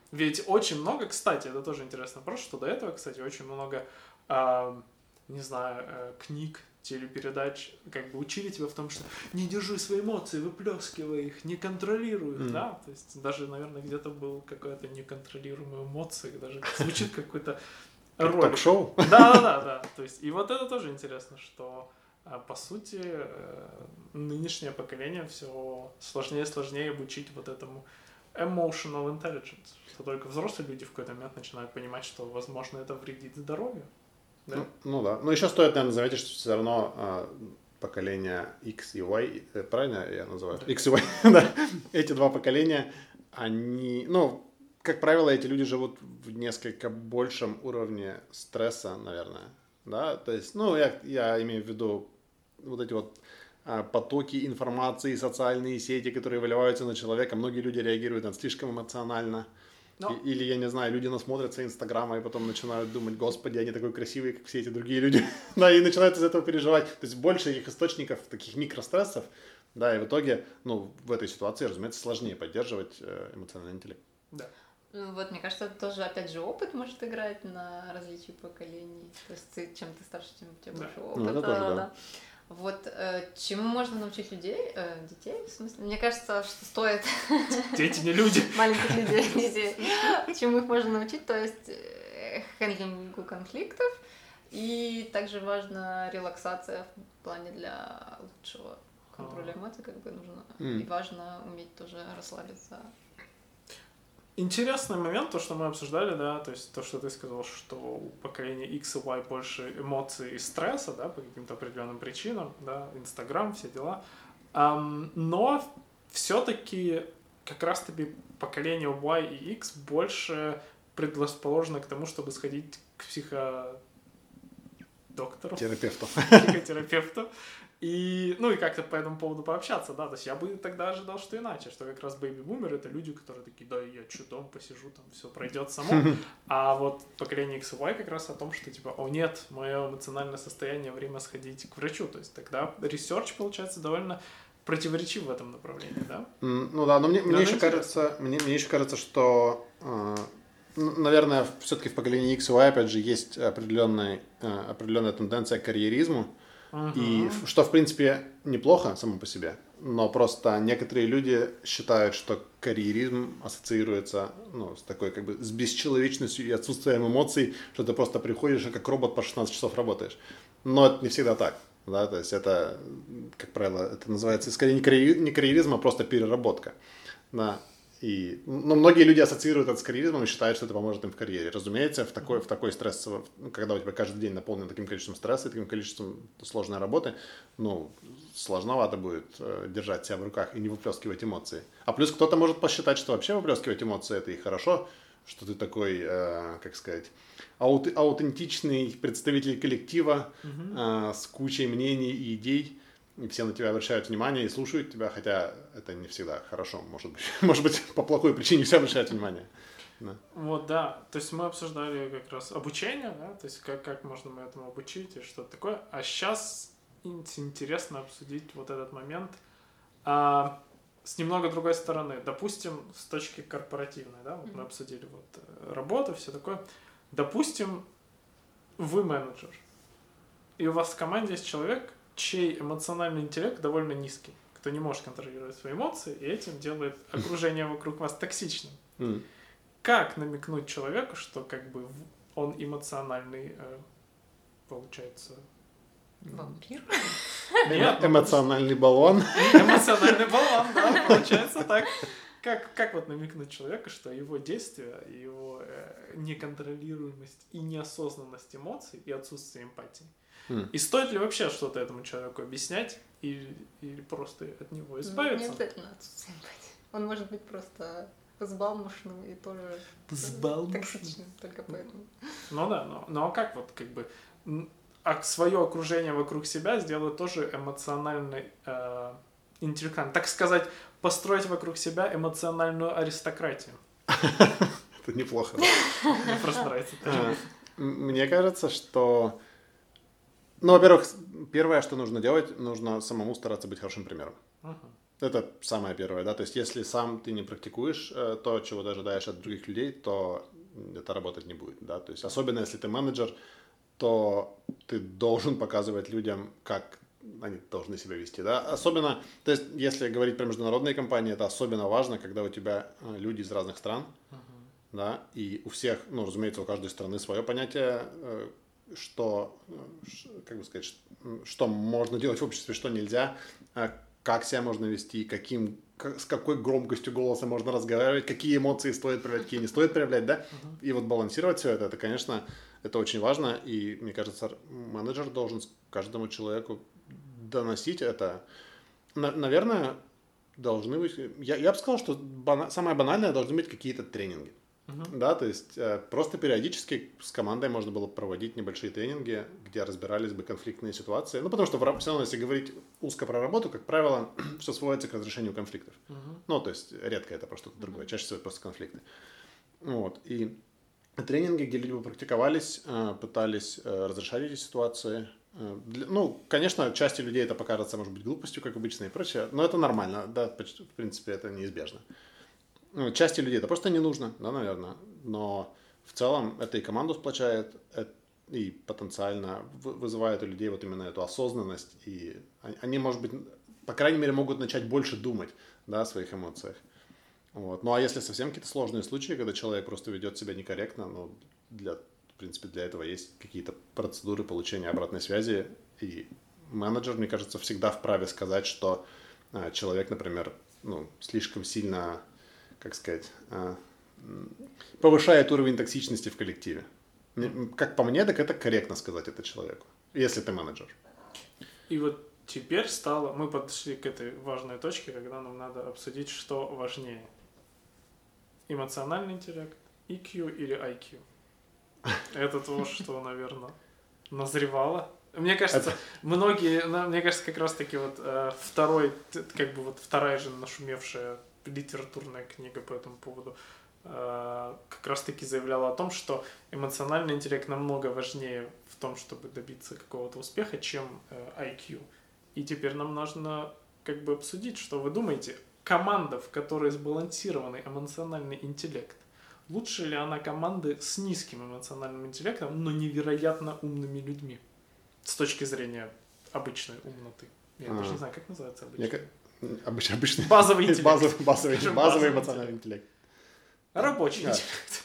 [SPEAKER 2] Ведь очень много, кстати, это тоже интересный вопрос, что до этого, кстати, очень много, э, не знаю, э, книг, телепередач, как бы учили тебя в том, что не держи свои эмоции, выплескивай их, не контролируй их, mm. да, то есть даже, наверное, где-то был какая-то неконтролируемая эмоция, даже звучит какой-то ролик.
[SPEAKER 1] Ток-шоу?
[SPEAKER 2] Да-да-да, то есть, и вот это тоже интересно, что, по сути, нынешнее поколение все сложнее и сложнее обучить вот этому emotional intelligence, что только взрослые люди в какой-то момент начинают понимать, что, возможно, это вредит здоровью. Да?
[SPEAKER 1] Ну, ну да. Но еще стоит, наверное, заметить, что все равно а, поколение X и Y, правильно я называю? Да. X и Y, да. Эти два поколения, они, ну, как правило, эти люди живут в несколько большем уровне стресса, наверное, да, то есть, ну, я, я имею в виду вот эти вот а, потоки информации, социальные сети, которые выливаются на человека, многие люди реагируют на это слишком эмоционально. Но... Или, я не знаю, люди насмотрятся Инстаграма и потом начинают думать, господи, они такой красивые, как все эти другие люди, да, и начинают из этого переживать. То есть больше этих источников, таких микрострессов, да, и в итоге, ну, в этой ситуации, разумеется, сложнее поддерживать эмоциональный интеллект.
[SPEAKER 2] Да.
[SPEAKER 3] Вот, мне кажется, это тоже, опять же, опыт может играть на различии поколений. То есть ты, чем ты старше, тем у тебя да. больше опыта.
[SPEAKER 1] Ну, это тоже, да.
[SPEAKER 3] да. Вот, э, чему можно научить людей, э, детей, в смысле, мне кажется, что стоит...
[SPEAKER 2] Дети не люди.
[SPEAKER 3] Маленьких людей, детей. Чему их можно научить, то есть хендлингу конфликтов, и также важна релаксация в плане для лучшего контроля эмоций, как бы нужно, mm. и важно уметь тоже расслабиться.
[SPEAKER 2] Интересный момент, то, что мы обсуждали, да, то есть то, что ты сказал, что у поколения X и Y больше эмоций и стресса, да, по каким-то определенным причинам, да, Инстаграм, все дела, um, но все-таки как раз-таки поколение Y и X больше предрасположено к тому, чтобы сходить к психодоктору,
[SPEAKER 1] терапевту,
[SPEAKER 2] психотерапевту, и, ну, и как-то по этому поводу пообщаться, да, то есть я бы тогда ожидал, что иначе, что как раз бэйби-бумеры — это люди, которые такие, да, я что, дома посижу, там, все пройдет само, а вот поколение X и Y как раз о том, что, типа, о, нет, мое эмоциональное состояние, время сходить к врачу, то есть тогда ресерч, получается, довольно противоречив в этом направлении, да?
[SPEAKER 1] Ну да, но мне, мне, еще, кажется, мне, мне еще кажется, что, э, наверное, все-таки в поколении X и Y, опять же, есть определенная, э, определенная тенденция к карьеризму, uh-huh. и что, в принципе, неплохо само по себе, но просто некоторые люди считают, что карьеризм ассоциируется, ну, с такой, как бы, с бесчеловечностью и отсутствием эмоций, что ты просто приходишь и как робот по шестнадцать часов работаешь. Но это не всегда так. Да, то есть это, как правило, это называется скорее не, карьер, не карьеризм, а просто переработка. Да. И, ну, многие люди ассоциируют это с карьеризмом и считают, что это поможет им в карьере. Разумеется, в такой, в такой стресс, когда у тебя каждый день наполнен таким количеством стресса и таким количеством сложной работы, ну, сложновато будет э, держать себя в руках и не выплескивать эмоции. А плюс кто-то может посчитать, что вообще выплескивать эмоции это и хорошо, что ты такой, э, как сказать, аут, аутентичный представитель коллектива uh-huh. э, с кучей мнений и идей, и все на тебя обращают внимание и слушают тебя, хотя это не всегда хорошо, может быть, может быть по плохой причине все обращают внимание. Да.
[SPEAKER 2] Вот, да, то есть мы обсуждали как раз обучение, да, то есть как, как можно этому обучить и что-то такое, а сейчас интересно обсудить вот этот момент а, с немного другой стороны, допустим, с точки корпоративной, да, вот mm-hmm. мы обсудили вот работу, все такое. Допустим, вы менеджер, и у вас в команде есть человек, чей эмоциональный интеллект довольно низкий, кто не может контролировать свои эмоции, и этим делает окружение вокруг вас токсичным. Mm. Как намекнуть человеку, что как бы он эмоциональный, получается...
[SPEAKER 3] Вампир?
[SPEAKER 2] Нет,
[SPEAKER 1] эмоциональный баллон.
[SPEAKER 2] Эмоциональный баллон, да, получается так. Как, как вот намекнуть человеку, что его действия, его э, неконтролируемость и неосознанность эмоций и отсутствие эмпатии. Mm. И стоит ли вообще что-то этому человеку объяснять или, или просто от него избавиться?
[SPEAKER 3] Ну, не обязательно отсутствие эмпатии. Он может быть просто взбалмошным и тоже токсичным, только поэтому.
[SPEAKER 2] Ну да, но, но а как вот как бы а свое окружение вокруг себя сделать тоже эмоциональной э, интеллектуальной, так сказать, построить вокруг себя эмоциональную аристократию.
[SPEAKER 1] Это неплохо.
[SPEAKER 2] Мне просто нравится.
[SPEAKER 1] Мне кажется, что... Ну, во-первых, первое, что нужно делать, нужно самому стараться быть хорошим примером. Это самое первое, да, то есть если сам ты не практикуешь э, то, чего ты ожидаешь от других людей, то это работать не будет, да, то есть особенно если ты менеджер, то ты должен показывать людям, как они должны себя вести, да, особенно, то есть если говорить про международные компании, это особенно важно, когда у тебя э, люди из разных стран, uh-huh. да, и у всех, ну, разумеется, у каждой страны свое понятие, э, что, как бы сказать, что можно делать в обществе, что нельзя, как себя можно вести, каким, как, с какой громкостью голоса можно разговаривать, какие эмоции стоит проявлять, какие не стоит проявлять, да, uh-huh. и вот балансировать все это, это, конечно, это очень важно, и, мне кажется, менеджер должен каждому человеку доносить это. На, наверное, должны быть, я, я бы сказал, что бана, самое банальное должны быть какие-то тренинги. Uh-huh. Да, то есть э, просто периодически с командой можно было проводить небольшие тренинги, где разбирались бы конфликтные ситуации. Ну, потому что в, все равно, если говорить узко про работу, как правило, все сводится к разрешению конфликтов. Uh-huh. Ну, то есть редко это про что-то uh-huh. другое, чаще всего это просто конфликты. Вот, и тренинги, где люди практиковались, э, пытались э, разрешать эти ситуации. Э, для, ну, конечно, части людей это покажется, может быть, глупостью, как обычно, и прочее, но это нормально, да, почти, в принципе, это неизбежно. Ну, части людей это просто не нужно, да, наверное, но в целом это и команду сплочает, и потенциально вызывает у людей вот именно эту осознанность, и они, может быть, по крайней мере, могут начать больше думать, да, о своих эмоциях. Вот. Ну, а если совсем какие-то сложные случаи, когда человек просто ведет себя некорректно, ну, для, в принципе, для этого есть какие-то процедуры получения обратной связи, и менеджер, мне кажется, всегда вправе сказать, что а, человек, например, ну, слишком сильно, как сказать, повышает уровень токсичности в коллективе. Как по мне, так это корректно сказать это человеку, если ты менеджер.
[SPEAKER 2] И вот теперь стало, мы подошли к этой важной точке, когда нам надо обсудить, что важнее. Эмоциональный интеллект, и кью или ай кью. Это то, что, наверное, назревало. Мне кажется, это... многие, мне кажется, как раз таки вот второй, как бы вот вторая же нашумевшая литературная книга по этому поводу как раз-таки заявляла о том, что эмоциональный интеллект намного важнее в том, чтобы добиться какого-то успеха, чем ай кью. И теперь нам нужно как бы обсудить, что вы думаете, команда, в которой сбалансированный эмоциональный интеллект, лучше ли она команды с низким эмоциональным интеллектом, но невероятно умными людьми? С точки зрения обычной умноты. Я а. даже не знаю, как называется обычный.
[SPEAKER 1] Обычный, обычный.
[SPEAKER 2] Базовый интеллект.
[SPEAKER 1] Базовый, базовый, базовый, базовый эмоциональный интеллект.
[SPEAKER 2] Рабочий
[SPEAKER 1] да.
[SPEAKER 2] интеллект.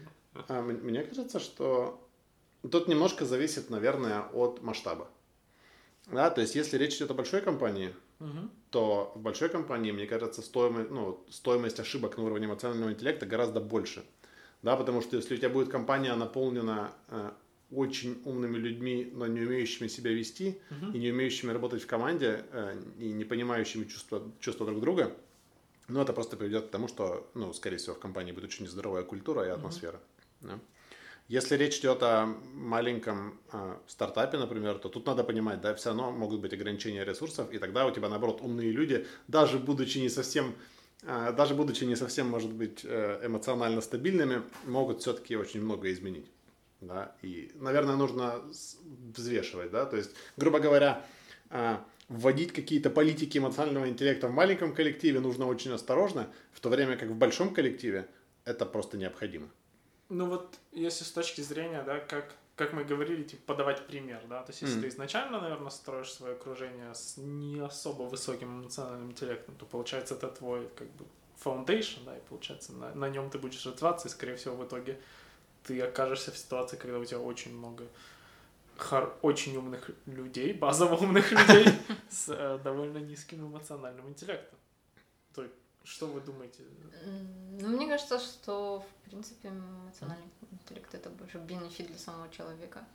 [SPEAKER 1] А, мне кажется, что тут немножко зависит, наверное, от масштаба. Да, то есть, если речь идет о большой компании, угу. то в большой компании, мне кажется, стоимость, ну, стоимость ошибок на уровне эмоционального интеллекта гораздо больше. Да, потому что если у тебя будет компания наполнена э, очень умными людьми, но не умеющими себя вести, угу. и не умеющими работать в команде, э, и не понимающими чувства, чувства друг друга, ну, это просто приведет к тому, что, ну, скорее всего, в компании будет очень нездоровая культура и атмосфера. Mm-hmm. Да? Если речь идет о маленьком э, стартапе, например, то тут надо понимать, да, все равно могут быть ограничения ресурсов, и тогда у тебя, наоборот, умные люди, даже будучи не совсем, э, даже будучи не совсем, может быть, э, эмоционально стабильными, могут все-таки очень много изменить. Да? И, наверное, нужно взвешивать, да, то есть, грубо говоря, э, вводить какие-то политики эмоционального интеллекта в маленьком коллективе нужно очень осторожно, в то время как в большом коллективе это просто необходимо.
[SPEAKER 2] Ну вот, если с точки зрения, да, как, как мы говорили, типа, подавать пример, да, то есть если mm. ты изначально, наверное, строишь свое окружение с не особо высоким эмоциональным интеллектом, то получается это твой, как бы, foundation, да, и получается на, на нем ты будешь развиваться, и, скорее всего, в итоге ты окажешься в ситуации, когда у тебя очень много Хор- очень умных людей, базово умных людей с э, довольно низким эмоциональным интеллектом. То есть, что вы думаете?
[SPEAKER 3] Ну, мне кажется, что, в принципе, эмоциональный интеллект — это больше бенефит для самого человека.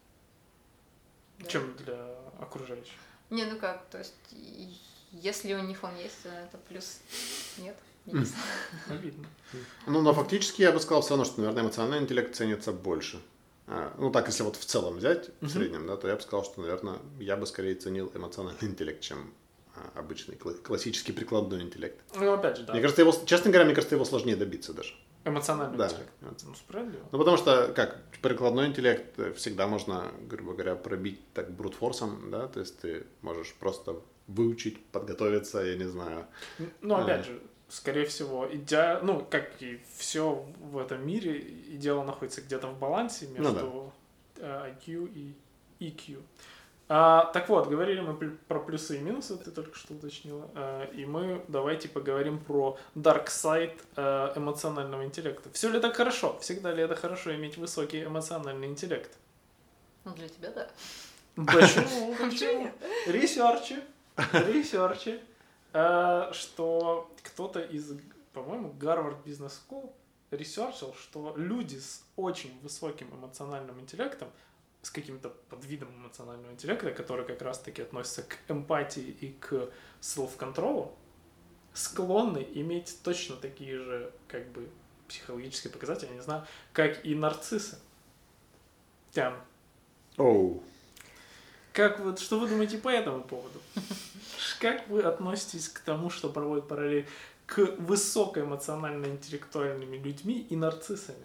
[SPEAKER 2] Да. Чем для окружающих?
[SPEAKER 3] Не, ну как, то есть, если у них он есть, это плюс. Нет? Не
[SPEAKER 2] Обидно.
[SPEAKER 1] Ну, но фактически я бы сказал все равно, что, наверное, эмоциональный интеллект ценится больше. А, ну, так, если вот в целом взять, в uh-huh. среднем, да, то я бы сказал, что, наверное, я бы скорее ценил эмоциональный интеллект, чем обычный классический прикладной интеллект.
[SPEAKER 2] Ну, опять же, да.
[SPEAKER 1] Мне кажется, его, честно говоря, мне кажется, его сложнее добиться даже.
[SPEAKER 2] Эмоциональный
[SPEAKER 1] да.
[SPEAKER 2] интеллект. Ну, справедливо.
[SPEAKER 1] Ну, потому что, как, прикладной интеллект всегда можно, грубо говоря, пробить так брутфорсом, да, то есть ты можешь просто выучить, подготовиться, я не знаю.
[SPEAKER 2] Ну, опять же, скорее всего, идея, ну, как и все в этом мире, и дело находится где-то в балансе между ну, да. ай кью и и кью. А, так вот, говорили мы про плюсы и минусы, ты только что уточнила, а, и мы давайте поговорим про dark side а, эмоционального интеллекта. Все ли так хорошо? Всегда ли это хорошо иметь высокий эмоциональный интеллект?
[SPEAKER 3] Ну, для тебя, да.
[SPEAKER 2] Почему? Почему? Ресерчи, ресерчи, что кто-то из, по-моему, Гарвард Бизнес Скул ресерчил, что люди с очень высоким эмоциональным интеллектом, с каким-то подвидом эмоционального интеллекта, который как раз-таки относится к эмпатии и к self-контролу, склонны иметь точно такие же, как бы, психологические показатели, я не знаю, как и нарциссы. Тян.
[SPEAKER 1] Оу.
[SPEAKER 2] Как вы, что вы думаете по этому поводу? Как вы относитесь к тому, что проводят параллель к высокоэмоционально-интеллектуальными людьми и нарциссами?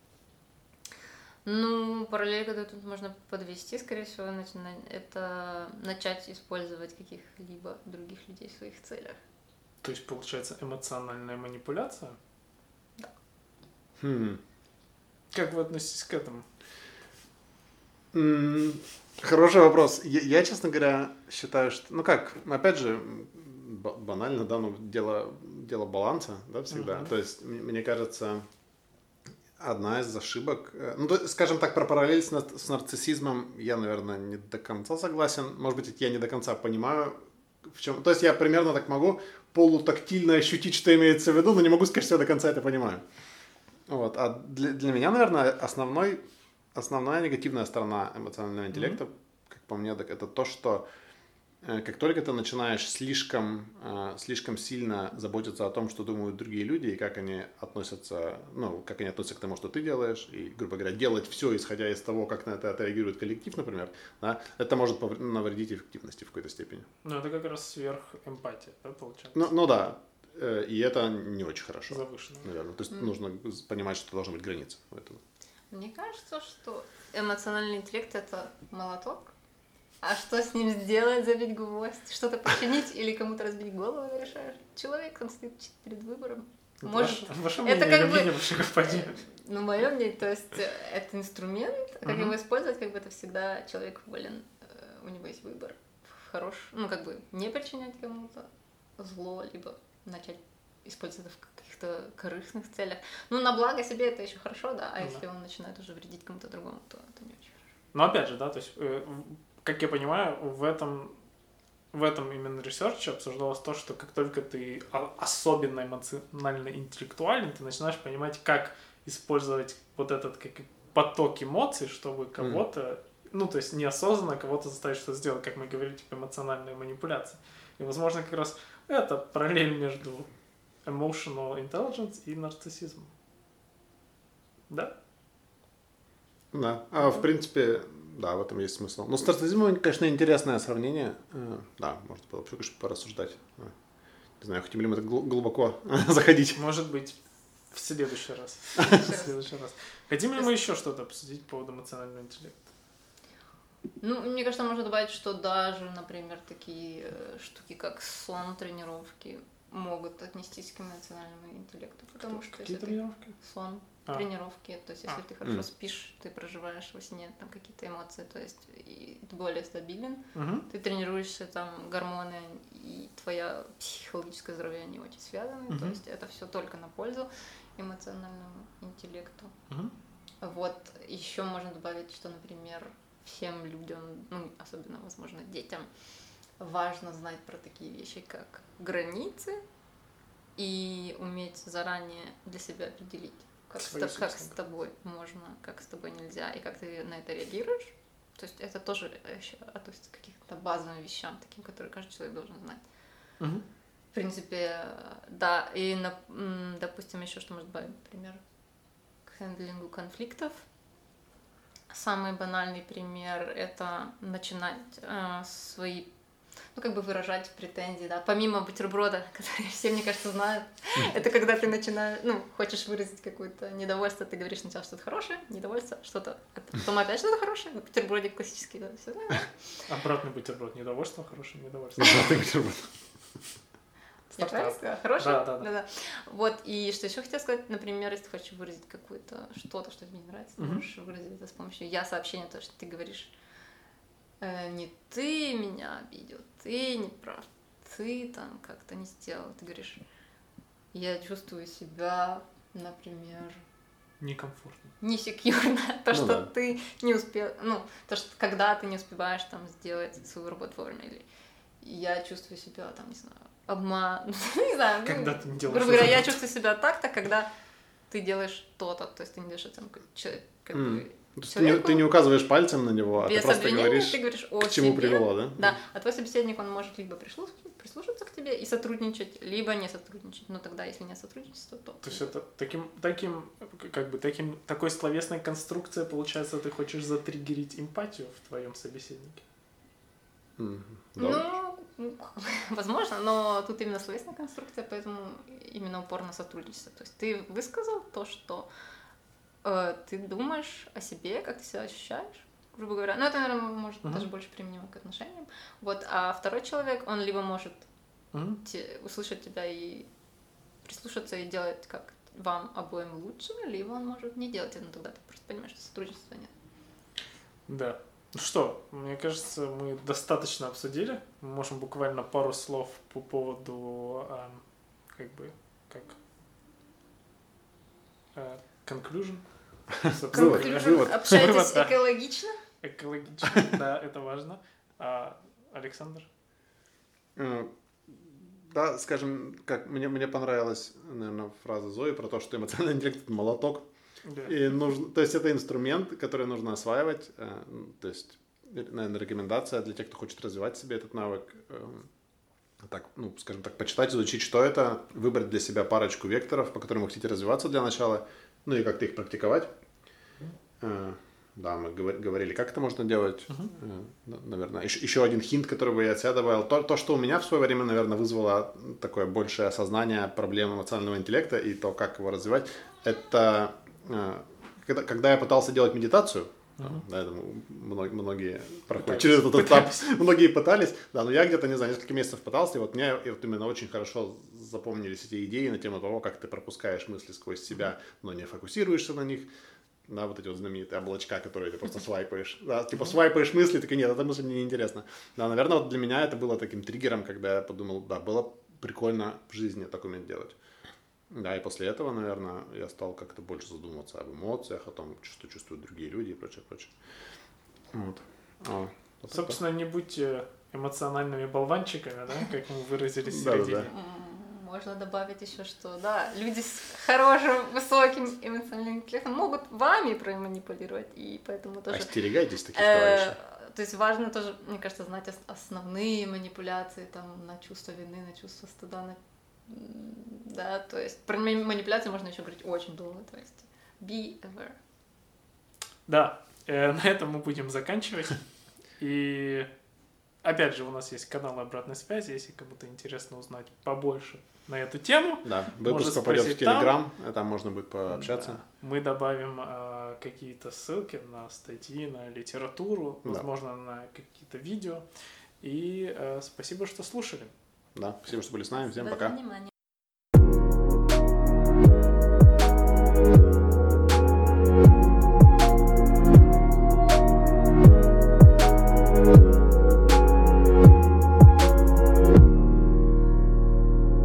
[SPEAKER 3] Ну, параллель, которую тут можно подвести, скорее всего, начинать, это начать использовать каких-либо других людей в своих целях.
[SPEAKER 2] То есть, получается, эмоциональная манипуляция?
[SPEAKER 3] Да.
[SPEAKER 1] Хм.
[SPEAKER 2] Как вы относитесь к этому?
[SPEAKER 1] Mm, хороший вопрос. Я, я, честно говоря, считаю, что... Ну как, опять же, банально, да, ну, дело, дело баланса, да, всегда. Uh-huh. То есть, мне кажется... Одна из ошибок, ну, то, скажем так, про параллель с, с нарциссизмом я, наверное, не до конца согласен. Может быть, я не до конца понимаю, в чем... То есть я примерно так могу полутактильно ощутить, что имеется в виду, но не могу сказать, что я до конца это понимаю. Вот. А для, для меня, наверное, основной, основная негативная сторона эмоционального интеллекта, mm-hmm. как по мне, так это то, что как только ты начинаешь слишком, слишком сильно заботиться о том, что думают другие люди, и как они относятся, ну, как они относятся к тому, что ты делаешь, и, грубо говоря, делать все, исходя из того, как на это отреагирует коллектив, например, да, это может навредить эффективности в какой-то степени.
[SPEAKER 2] Ну, это как раз сверхэмпатия, да, получается?
[SPEAKER 1] Ну, ну да, и это не очень хорошо.
[SPEAKER 2] Завышенно.
[SPEAKER 1] Наверное. То есть mm. нужно понимать, что должна быть граница у этого.
[SPEAKER 3] Мне кажется, что эмоциональный интеллект — это молоток. А что с ним сделать, забить гвоздь, что-то починить или кому-то разбить голову, ты решаешь? Человек, он стоит перед выбором.
[SPEAKER 2] Может, ваше мнение, это как бы...
[SPEAKER 3] Ну, мое мнение, то есть это инструмент, как uh-huh. его использовать, как бы это всегда человек волен, у него есть выбор. Хорош, ну, как бы не причинять кому-то зло, либо начать использовать это в каких-то корыстных целях. Ну, на благо себе это еще хорошо, да, а uh-huh. если он начинает уже вредить кому-то другому, то это не очень хорошо.
[SPEAKER 2] Ну, опять же, да, то есть... Как я понимаю, в этом, в этом именно ресерче обсуждалось то, что как только ты особенно эмоционально интеллектуален, ты начинаешь понимать, как использовать вот этот как поток эмоций, чтобы кого-то, mm. ну, то есть неосознанно кого-то заставить что-то сделать, как мы говорили, типа эмоциональная манипуляция. И, возможно, как раз это параллель между emotional intelligence и нарциссизмом. Да?
[SPEAKER 1] Да. А, в принципе... Да, в этом есть смысл. Но с нарциссизмом, конечно, интересное сравнение. Да, можно было бы порассуждать. Не знаю, хотим ли мы так глубоко заходить.
[SPEAKER 2] Может быть, в следующий раз. В следующий раз. Хотим ли мы еще что-то обсудить по поводу эмоционального интеллекта?
[SPEAKER 3] Ну, мне кажется, можно добавить, что даже, например, такие штуки, как сон, тренировки, могут отнестись к эмоциональному интеллекту. Потому что
[SPEAKER 2] Какие тренировки?
[SPEAKER 3] Сон. А. Тренировки, то есть если а. ты хорошо mm. спишь, ты проживаешь во сне там какие-то эмоции, то есть и ты более стабилен,
[SPEAKER 2] uh-huh.
[SPEAKER 3] ты тренируешься, там гормоны и твое психологическое здоровье, они очень связаны, uh-huh. то есть это все только на пользу эмоциональному интеллекту.
[SPEAKER 2] Uh-huh.
[SPEAKER 3] Вот еще можно добавить, что, например, всем людям, ну особенно, возможно, детям, важно знать про такие вещи, как границы и уметь заранее для себя определить. Как, с, как с тобой можно, как с тобой нельзя, и как ты на это реагируешь. То есть это тоже еще относится к каким-то базовым вещам, таким, которые каждый человек должен знать.
[SPEAKER 2] Uh-huh.
[SPEAKER 3] В принципе, да. И, допустим, еще что может быть, например, к хендлингу конфликтов. Самый банальный пример — это начинать э, свои ну, как бы выражать претензии, да, помимо бутерброда, который все, мне кажется, знают, это когда ты начинаешь, ну, хочешь выразить какое-то недовольство, ты говоришь сначала что-то хорошее, недовольство, что-то, потом опять что-то хорошее, бутербродик классический, да, все знаю.
[SPEAKER 2] Обратный бутерброд, недовольство, хорошее недовольство.
[SPEAKER 1] Обратный бутерброд.
[SPEAKER 3] Я правильно сказала? Хорошее?
[SPEAKER 2] Да, да, да.
[SPEAKER 3] Да-да. Вот, и что еще хотела сказать, например, если ты хочешь выразить какое-то что-то, что тебе не нравится, ты можешь выразить это с помощью я-сообщения, то, что ты говоришь, э, не ты меня обидел, ты не прав, ты там как-то не сделал. Ты говоришь, я чувствую себя, например...
[SPEAKER 2] Некомфортно.
[SPEAKER 3] Несекьюрно. То,
[SPEAKER 1] Ну
[SPEAKER 3] что
[SPEAKER 1] да.
[SPEAKER 3] ты не успел... Ну, то, что когда ты не успеваешь там сделать свою работу вовремя, или я чувствую себя, там, не знаю, обман... Не знаю.
[SPEAKER 2] Когда
[SPEAKER 3] ну,
[SPEAKER 2] ты не делаешь
[SPEAKER 3] грубо говоря, я
[SPEAKER 2] работу.
[SPEAKER 3] чувствую себя так-то, когда ты делаешь то-то. То есть ты не даешь оценку человеку, как
[SPEAKER 1] М.
[SPEAKER 3] бы,
[SPEAKER 1] То есть ты не, ты не указываешь пальцем на него, а
[SPEAKER 3] без
[SPEAKER 1] ты просто
[SPEAKER 3] обвинения,
[SPEAKER 1] говоришь,
[SPEAKER 3] ты говоришь о
[SPEAKER 1] к чему
[SPEAKER 3] себе.
[SPEAKER 1] привело, да?
[SPEAKER 3] Да, а твой собеседник, он может либо прислуш- прислушаться к тебе и сотрудничать, либо не сотрудничать. Но тогда, если нет сотрудничества, то...
[SPEAKER 2] То есть это таким, таким, как бы, таким, такой словесной конструкцией, получается, ты хочешь затриггерить эмпатию в твоем собеседнике?
[SPEAKER 1] Мгм. Да.
[SPEAKER 3] Ну, возможно, но тут именно словесная конструкция, поэтому именно упор на сотрудничество. То есть ты высказал то, что э, ты думаешь о себе, как ты себя ощущаешь, грубо говоря. Ну, это, наверное, может
[SPEAKER 2] Мгм.
[SPEAKER 3] даже больше применимо к отношениям. Вот, а второй человек, он либо может
[SPEAKER 2] Мгм.
[SPEAKER 3] те- услышать тебя и прислушаться и делать как вам обоим лучше, либо он может не делать это, но тогда ты просто понимаешь, что сотрудничества нет.
[SPEAKER 2] Да. Ну что, мне кажется, мы достаточно обсудили. Мы можем буквально пару слов по поводу, эм, как бы, как э, conclusion. Собственно
[SPEAKER 1] Вывод,
[SPEAKER 2] говоря.
[SPEAKER 1] вывод.
[SPEAKER 3] Общайтесь
[SPEAKER 2] Вывод, да.
[SPEAKER 3] экологично.
[SPEAKER 2] Экологично, да, это важно. А, Александр?
[SPEAKER 1] Э, Да, скажем, как мне, мне понравилась, наверное, фраза Зои про то, что эмоциональный интеллект — это молоток.
[SPEAKER 2] Да.
[SPEAKER 1] И нужно, то есть это инструмент, который нужно осваивать. э, ну, То есть, э, наверное, рекомендация для тех, кто хочет развивать в себе этот навык. э, Так, ну, скажем так, почитать, изучить, что это, выбрать для себя парочку векторов, по которым вы хотите развиваться для начала, ну и как-то их практиковать. Э, Да, мы говор- говорили, как это можно делать. Э, да, Наверное, еще, еще один хинт, который бы я от себя добавил. То, то, что у меня в свое время, наверное, вызвало такое большее осознание проблем эмоционального интеллекта и то, как его развивать, это э, когда, когда я пытался делать медитацию,
[SPEAKER 2] Мгм.
[SPEAKER 1] да, я думаю, многие, многие проходят
[SPEAKER 2] Пытались.
[SPEAKER 1] через этот этап,
[SPEAKER 2] Пытались.
[SPEAKER 1] многие пытались, да, но я где-то, не знаю, несколько месяцев пытался, и вот мне и вот именно очень хорошо запомнились эти идеи на тему того, как ты пропускаешь мысли сквозь себя, но не фокусируешься на них. Да, вот эти вот знаменитые облачка, которые ты просто свайпаешь. Да, типа свайпаешь мысли, такой, нет, эта мысль мне неинтересна. Да, наверное, вот для меня это было таким триггером, когда я подумал, да, было прикольно в жизни так уметь делать. Да, и после этого, наверное, я стал как-то больше задумываться об эмоциях, о том, что чувствуют другие люди и прочее, прочее. Вот. А, вот
[SPEAKER 2] Собственно, не будьте эмоциональными болванчиками, да, как мы выразились в
[SPEAKER 1] Да-да-да.
[SPEAKER 2] середине.
[SPEAKER 3] М, Можно добавить еще, что да, люди с хорошим, высоким эмоциональным интеллектом могут вами проманипулировать, и поэтому
[SPEAKER 1] так.
[SPEAKER 3] тоже...
[SPEAKER 1] Остерегайтесь таких
[SPEAKER 3] э,
[SPEAKER 1] товарищей.
[SPEAKER 3] То есть важно тоже, мне кажется, знать ос- основные манипуляции там на чувство вины, на чувство стыда, на... м, да, то есть про мани- манипуляции можно еще говорить очень долго, то есть be aware.
[SPEAKER 2] Да, э, на этом мы будем заканчивать. И опять же, у нас есть канал обратной связи, если кому-то интересно узнать побольше на эту тему.
[SPEAKER 1] Да,
[SPEAKER 2] можно
[SPEAKER 1] выпуск попадет в
[SPEAKER 2] спросить там.
[SPEAKER 1] Телеграм, а там можно будет пообщаться.
[SPEAKER 2] Да. Мы добавим э, какие-то ссылки на статьи, на литературу,
[SPEAKER 1] Да.
[SPEAKER 2] возможно, на какие-то видео. И э, спасибо, что слушали.
[SPEAKER 1] Да, спасибо, что были с нами, всем
[SPEAKER 3] За
[SPEAKER 1] пока.
[SPEAKER 3] внимание.